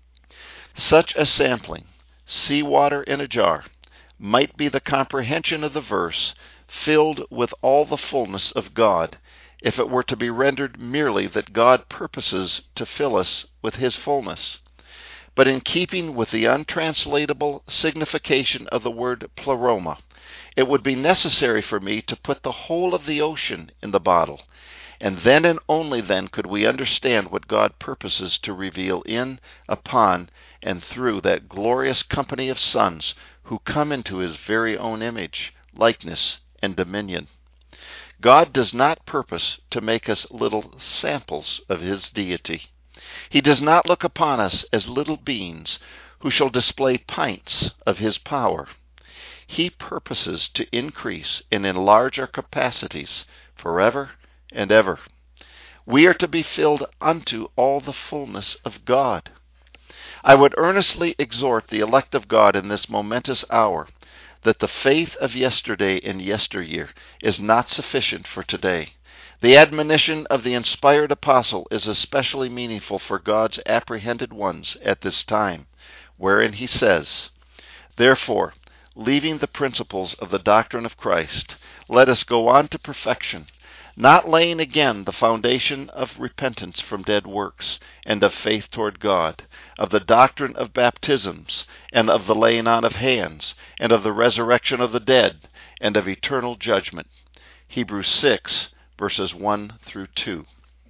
Such a sampling, seawater in a jar, might be the comprehension of the verse, filled with all the fullness of God, if it were to be rendered merely that God purposes to fill us with his fullness. But in keeping with the untranslatable signification of the word pleroma, it would be necessary for me to put the whole of the ocean in the bottle, and then and only then could we understand what God purposes to reveal in, upon, and through that glorious company of sons who come into his very own image, likeness, and dominion. God does not purpose to make us little samples of his deity. He does not look upon us as little beings who shall display pints of his power. He purposes to increase and enlarge our capacities forever and ever. We are to be filled unto all the fullness of God. I would earnestly exhort the elect of God in this momentous hour that the faith of yesterday and yesteryear is not sufficient for today. The admonition of the inspired apostle is especially meaningful for God's apprehended ones at this time, wherein he says, "Therefore, leaving the principles of the doctrine of Christ, let us go on to perfection, not laying again the foundation of repentance from dead works, and of faith toward God, of the doctrine of baptisms, and of the laying on of hands, and of the resurrection of the dead, and of eternal judgment." Hebrews six, verses one through two.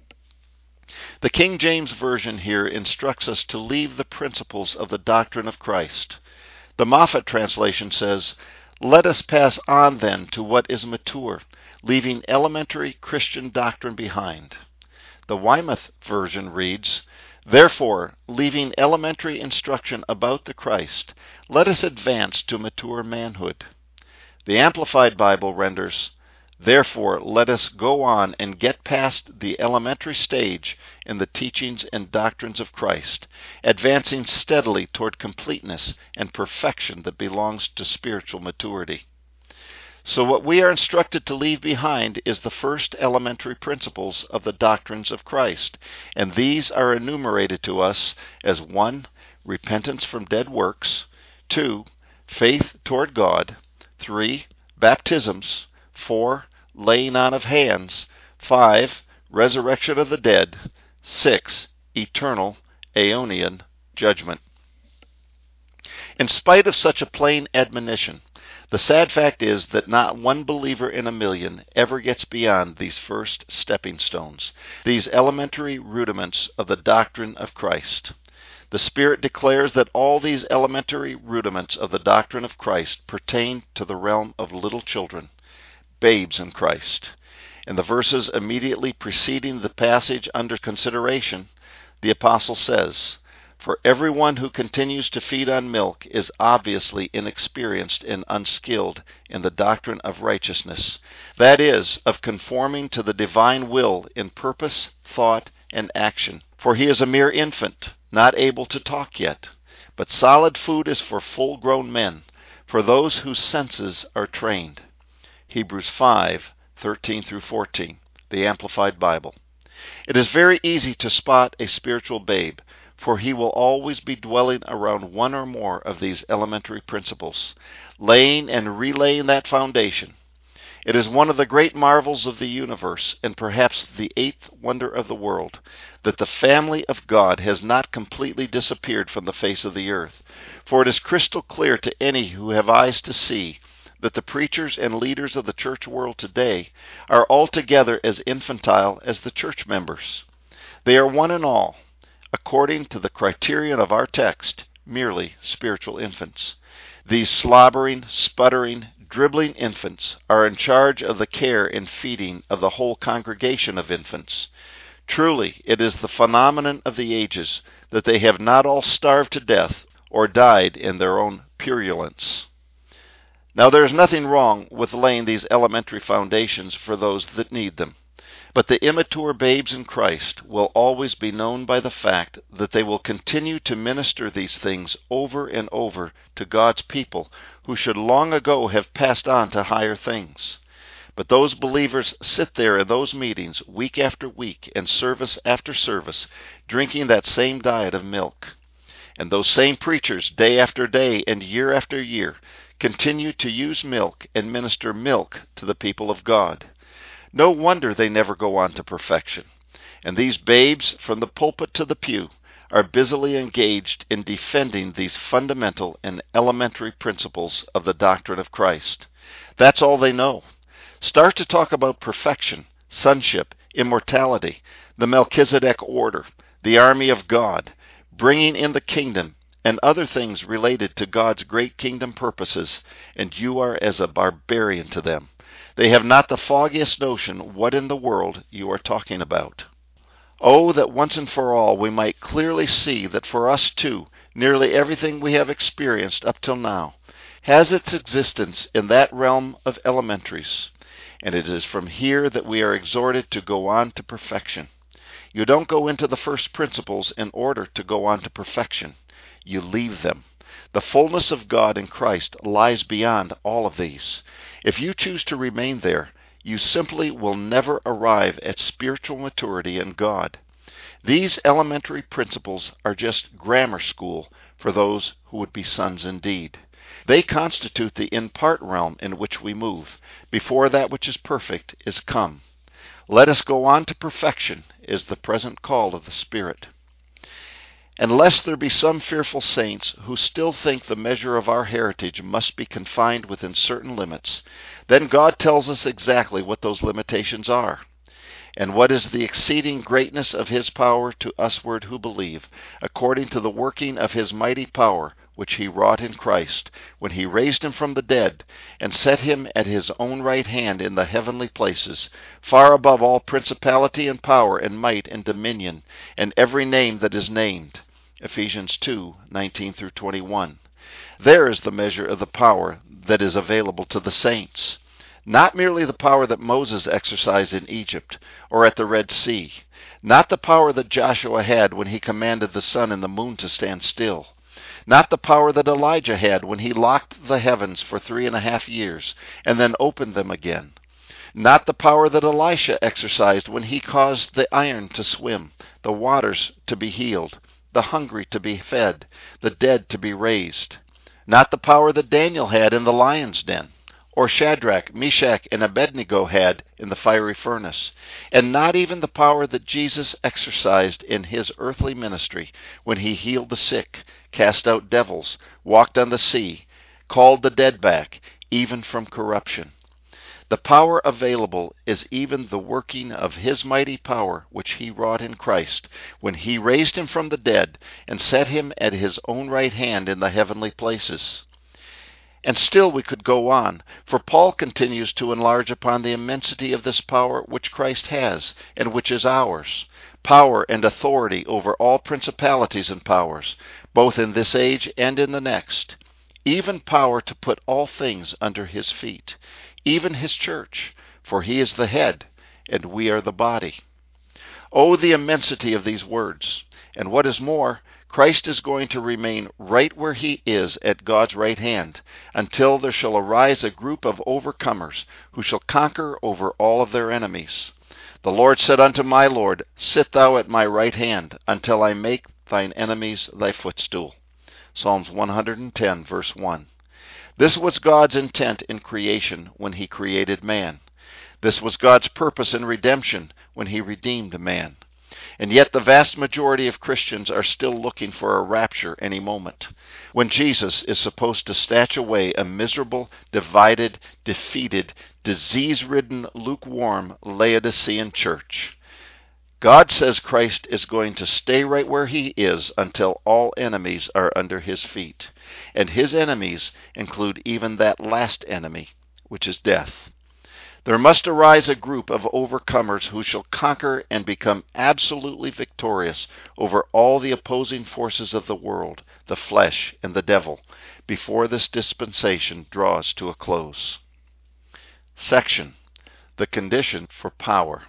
The King James Version here instructs us to leave the principles of the doctrine of Christ. The Moffat translation says, "Let us pass on then to what is mature, leaving elementary Christian doctrine behind." The Weymouth Version reads, "Therefore, leaving elementary instruction about the Christ, let us advance to mature manhood." The Amplified Bible renders, "Therefore, let us go on and get past the elementary stage in the teachings and doctrines of Christ, advancing steadily toward completeness and perfection that belongs to spiritual maturity." So what we are instructed to leave behind is the first elementary principles of the doctrines of Christ, and these are enumerated to us as one, repentance from dead works, two, faith toward God, three, baptisms, four, laying on of hands, five, resurrection of the dead, six, eternal, aeonian judgment. In spite of such a plain admonition, the sad fact is that not one believer in a million ever gets beyond these first stepping stones, these elementary rudiments of the doctrine of Christ. The Spirit declares that all these elementary rudiments of the doctrine of Christ pertain to the realm of little children, babes in Christ. In the verses immediately preceding the passage under consideration, the apostle says, "For everyone who continues to feed on milk is obviously inexperienced and unskilled in the doctrine of righteousness, that is, of conforming to the divine will in purpose, thought, and action. For he is a mere infant, not able to talk yet. But solid food is for full-grown men, for those whose senses are trained." Hebrews five, thirteen through fourteen, the Amplified Bible. It is very easy to spot a spiritual babe, for he will always be dwelling around one or more of these elementary principles, laying and relaying that foundation. It is one of the great marvels of the universe, and perhaps the eighth wonder of the world, that the family of God has not completely disappeared from the face of the earth. For it is crystal clear to any who have eyes to see that the preachers and leaders of the church world today are altogether as infantile as the church members. They are one and all, according to the criterion of our text, merely spiritual infants. These slobbering, sputtering, dribbling infants are in charge of the care and feeding of the whole congregation of infants. Truly, it is the phenomenon of the ages that they have not all starved to death or died in their own purulence. Now there is nothing wrong with laying these elementary foundations for those that need them. But the immature babes in Christ will always be known by the fact that they will continue to minister these things over and over to God's people who should long ago have passed on to higher things. But those believers sit there in those meetings week after week and service after service, drinking that same diet of milk. And those same preachers, day after day and year after year, continue to use milk and minister milk to the people of God. No wonder they never go on to perfection. And these babes, from the pulpit to the pew, are busily engaged in defending these fundamental and elementary principles of the doctrine of Christ. That's all they know. Start to talk about perfection, sonship, immortality, the Melchizedek order, the army of God, bringing in the kingdom, and other things related to God's great kingdom purposes, and you are as a barbarian to them. They have not the foggiest notion what in the world you are talking about. Oh, that once and for all we might clearly see that for us too, nearly everything we have experienced up till now has its existence in that realm of elementaries, and it is from here that we are exhorted to go on to perfection. You don't go into the first principles in order to go on to perfection. You leave them. The fullness of God in Christ lies beyond all of these. If you choose to remain there, you simply will never arrive at spiritual maturity in God. These elementary principles are just grammar school for those who would be sons indeed. They constitute the in-part realm in which we move, before that which is perfect is come. Let us go on to perfection is the present call of the Spirit. And lest there be some fearful saints who still think the measure of our heritage must be confined within certain limits, then God tells us exactly what those limitations are, and what is the exceeding greatness of his power to usward who believe, according to the working of his mighty power, which he wrought in Christ, when he raised him from the dead, and set him at his own right hand in the heavenly places, far above all principality and power and might and dominion, and every name that is named. Ephesians two, nineteen through twenty-one. There is the measure of the power that is available to the saints. Not merely the power that Moses exercised in Egypt or at the Red Sea. Not the power that Joshua had when he commanded the sun and the moon to stand still. Not the power that Elijah had when he locked the heavens for three and a half years and then opened them again. Not the power that Elisha exercised when he caused the iron to swim, the waters to be healed, the hungry to be fed, the dead to be raised. Not the power that Daniel had in the lion's den, or Shadrach, Meshach, and Abednego had in the fiery furnace, and not even the power that Jesus exercised in his earthly ministry when he healed the sick, cast out devils, walked on the sea, called the dead back, even from corruption. The power available is even the working of his mighty power which he wrought in Christ, when he raised him from the dead and set him at his own right hand in the heavenly places. And still we could go on, for Paul continues to enlarge upon the immensity of this power which Christ has, and which is ours, power and authority over all principalities and powers, both in this age and in the next, even power to put all things under his feet, even his church, for he is the head, and we are the body. Oh, the immensity of these words! And what is more, Christ is going to remain right where he is at God's right hand, until there shall arise a group of overcomers, who shall conquer over all of their enemies. The Lord said unto my Lord, Sit thou at my right hand, until I make thine enemies thy footstool. Psalms one hundred ten, verse one. This was God's intent in creation when he created man. This was God's purpose in redemption when he redeemed man. And yet the vast majority of Christians are still looking for a rapture any moment, when Jesus is supposed to snatch away a miserable, divided, defeated, disease-ridden, lukewarm Laodicean church. God says Christ is going to stay right where he is until all enemies are under his feet. And his enemies include even that last enemy, which is death. There must arise a group of overcomers who shall conquer and become absolutely victorious over all the opposing forces of the world, the flesh, and the devil, before this dispensation draws to a close. Section: The condition for power.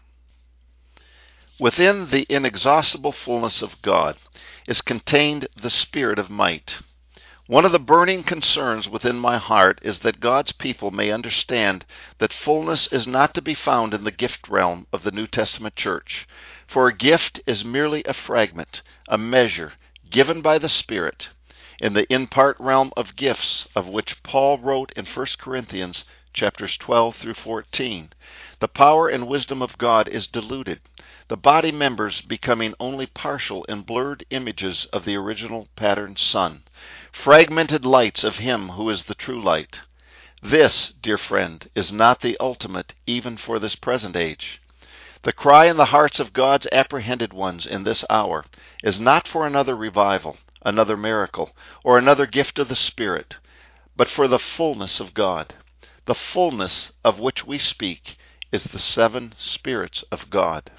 Within the inexhaustible fullness of God is contained the Spirit of might. One of the burning concerns within my heart is that God's people may understand that fullness is not to be found in the gift realm of the New Testament church, for a gift is merely a fragment, a measure, given by the Spirit. In the in-part realm of gifts, of which Paul wrote in First Corinthians chapters twelve through fourteen, the power and wisdom of God is diluted, the body members becoming only partial and blurred images of the original patterned Son, fragmented lights of Him who is the true light. This, dear friend, is not the ultimate even for this present age. The cry in the hearts of God's apprehended ones in this hour is not for another revival, another miracle, or another gift of the Spirit, but for the fullness of God. The fullness of which we speak is the seven spirits of God.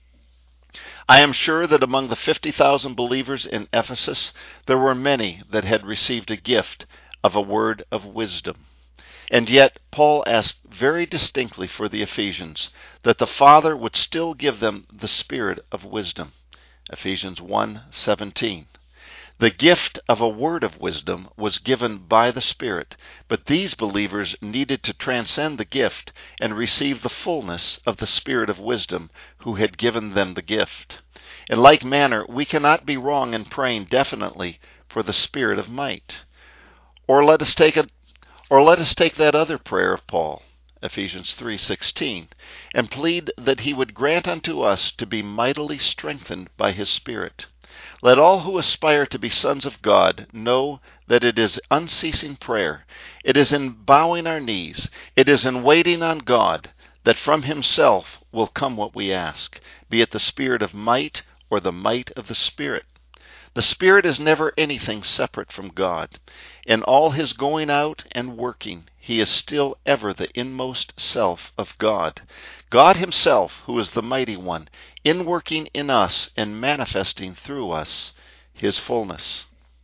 I am sure that among the fifty thousand believers in Ephesus, there were many that had received a gift of a word of wisdom. And yet Paul asked very distinctly for the Ephesians that the Father would still give them the spirit of wisdom. Ephesians one seventeen. The gift of a word of wisdom was given by the Spirit, but these believers needed to transcend the gift and receive the fullness of the Spirit of wisdom who had given them the gift. In like manner, we cannot be wrong in praying definitely for the Spirit of might. Or let us take a, or let us take that other prayer of Paul, Ephesians three sixteen, and plead that he would grant unto us to be mightily strengthened by his Spirit. Let all who aspire to be sons of God know that it is unceasing prayer. It is in bowing our knees, it is in waiting on God, that from Himself will come what we ask, be it the Spirit of might or the might of the Spirit. The Spirit is never anything separate from God. In all His going out and working, He is still ever the inmost self of God. God Himself, who is the mighty one, inworking in us and manifesting through us His fullness.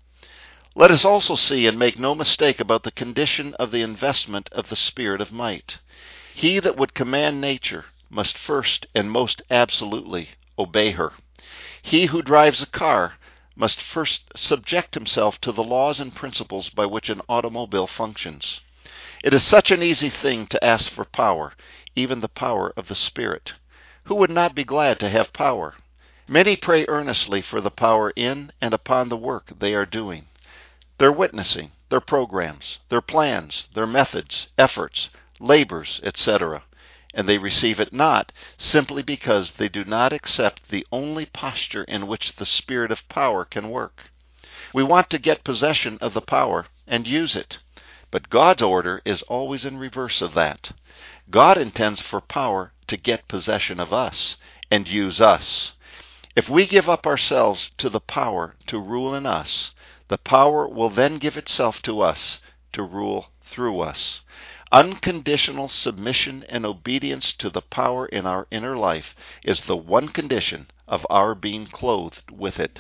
Let us also see and make no mistake about the condition of the investment of the Spirit of might. He that would command nature must first and most absolutely obey her. He who drives a car must first subject himself to the laws and principles by which an automobile functions. It is such an easy thing to ask for power, even the power of the Spirit. Who would not be glad to have power? Many pray earnestly for the power in and upon the work they are doing. Their witnessing, their programs, their plans, their methods, efforts, labors, et cetera, and they receive it not simply because they do not accept the only posture in which the Spirit of power can work. We want to get possession of the power and use it, but God's order is always in reverse of that. God intends for power to get possession of us and use us. If we give up ourselves to the power to rule in us, the power will then give itself to us to rule through us. Unconditional submission and obedience to the power in our inner life is the one condition of our being clothed with it.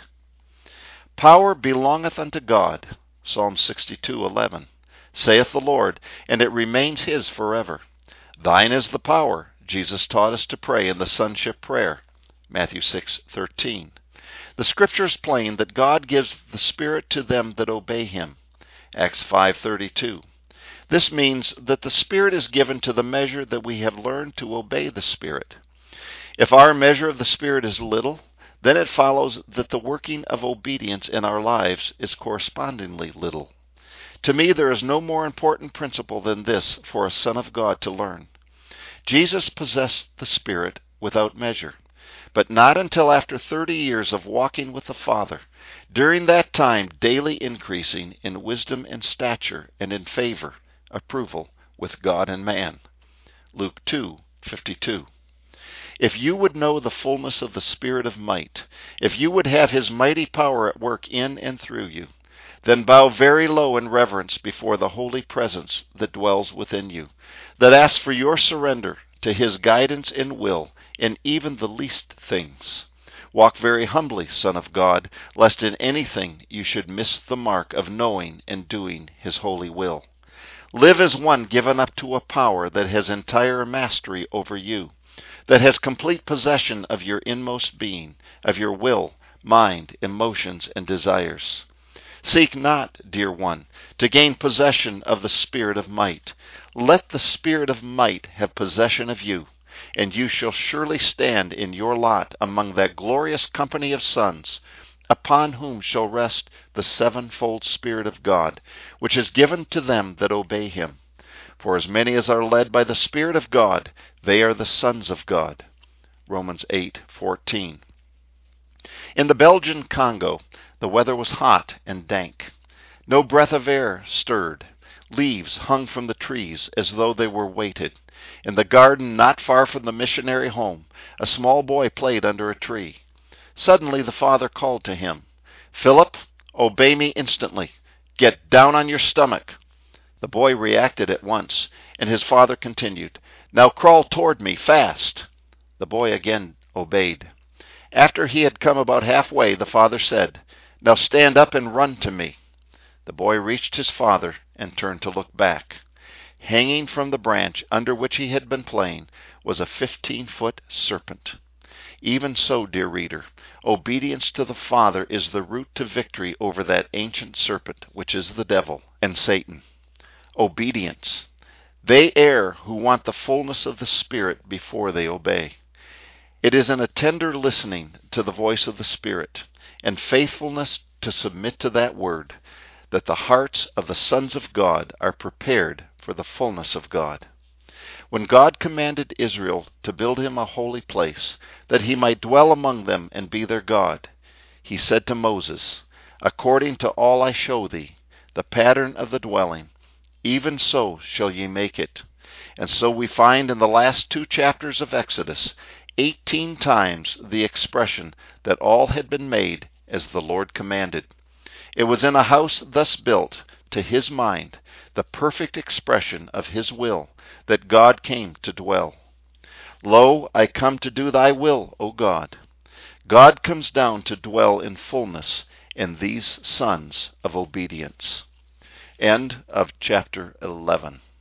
Power belongeth unto God, Psalm sixty-two eleven. Saith the Lord, and it remains His forever. Thine is the power, Jesus taught us to pray in the sonship prayer, Matthew six thirteen. The Scripture is plain that God gives the Spirit to them that obey Him, Acts five thirty-two. This means that the Spirit is given to the measure that we have learned to obey the Spirit. If our measure of the Spirit is little, then it follows that the working of obedience in our lives is correspondingly little. To me, there is no more important principle than this for a son of God to learn. Jesus possessed the Spirit without measure, but not until after thirty years of walking with the Father, during that time daily increasing in wisdom and stature and in favor, approval with God and man. Luke two fifty-two. If you would know the fullness of the Spirit of might, if you would have His mighty power at work in and through you, Then bow very low in reverence before the holy presence that dwells within you, that asks for your surrender to his guidance and will in even the least things. Walk very humbly, Son of God, lest in anything you should miss the mark of knowing and doing his holy will. Live as one given up to a power that has entire mastery over you, that has complete possession of your inmost being, of your will, mind, emotions, and desires. Seek not, dear one, to gain possession of the spirit of might. Let the spirit of might have possession of you, and you shall surely stand in your lot among that glorious company of sons, upon whom shall rest the sevenfold Spirit of God, which is given to them that obey him. For as many as are led by the Spirit of God, they are the sons of God. Romans eight fourteen. In the Belgian Congo, the weather was hot and dank. No breath of air stirred. Leaves hung from the trees as though they were weighted. In the garden not far from the missionary home, a small boy played under a tree. Suddenly the father called to him, "Philip, obey me instantly. Get down on your stomach." The boy reacted at once, and his father continued, "Now crawl toward me, fast." The boy again obeyed. After he had come about halfway, the father said, "Now stand up and run to me." The boy reached his father and turned to look back. Hanging from the branch under which he had been playing was a fifteen-foot serpent. Even so, dear reader, obedience to the Father is the route to victory over that ancient serpent, which is the devil and Satan. Obedience. They err who want the fullness of the Spirit before they obey. It is in a tender listening to the voice of the Spirit and faithfulness to submit to that word that the hearts of the sons of God are prepared for the fullness of God. When God commanded Israel to build him a holy place, that he might dwell among them and be their God, he said to Moses, "According to all I show thee, the pattern of the dwelling, even so shall ye make it." And so we find in the last two chapters of Exodus, eighteen times the expression that all had been made as the Lord commanded. It was in a house thus built, to his mind, the perfect expression of his will, that God came to dwell. Lo, I come to do thy will, O God. God comes down to dwell in fullness in these sons of obedience. End of chapter eleven.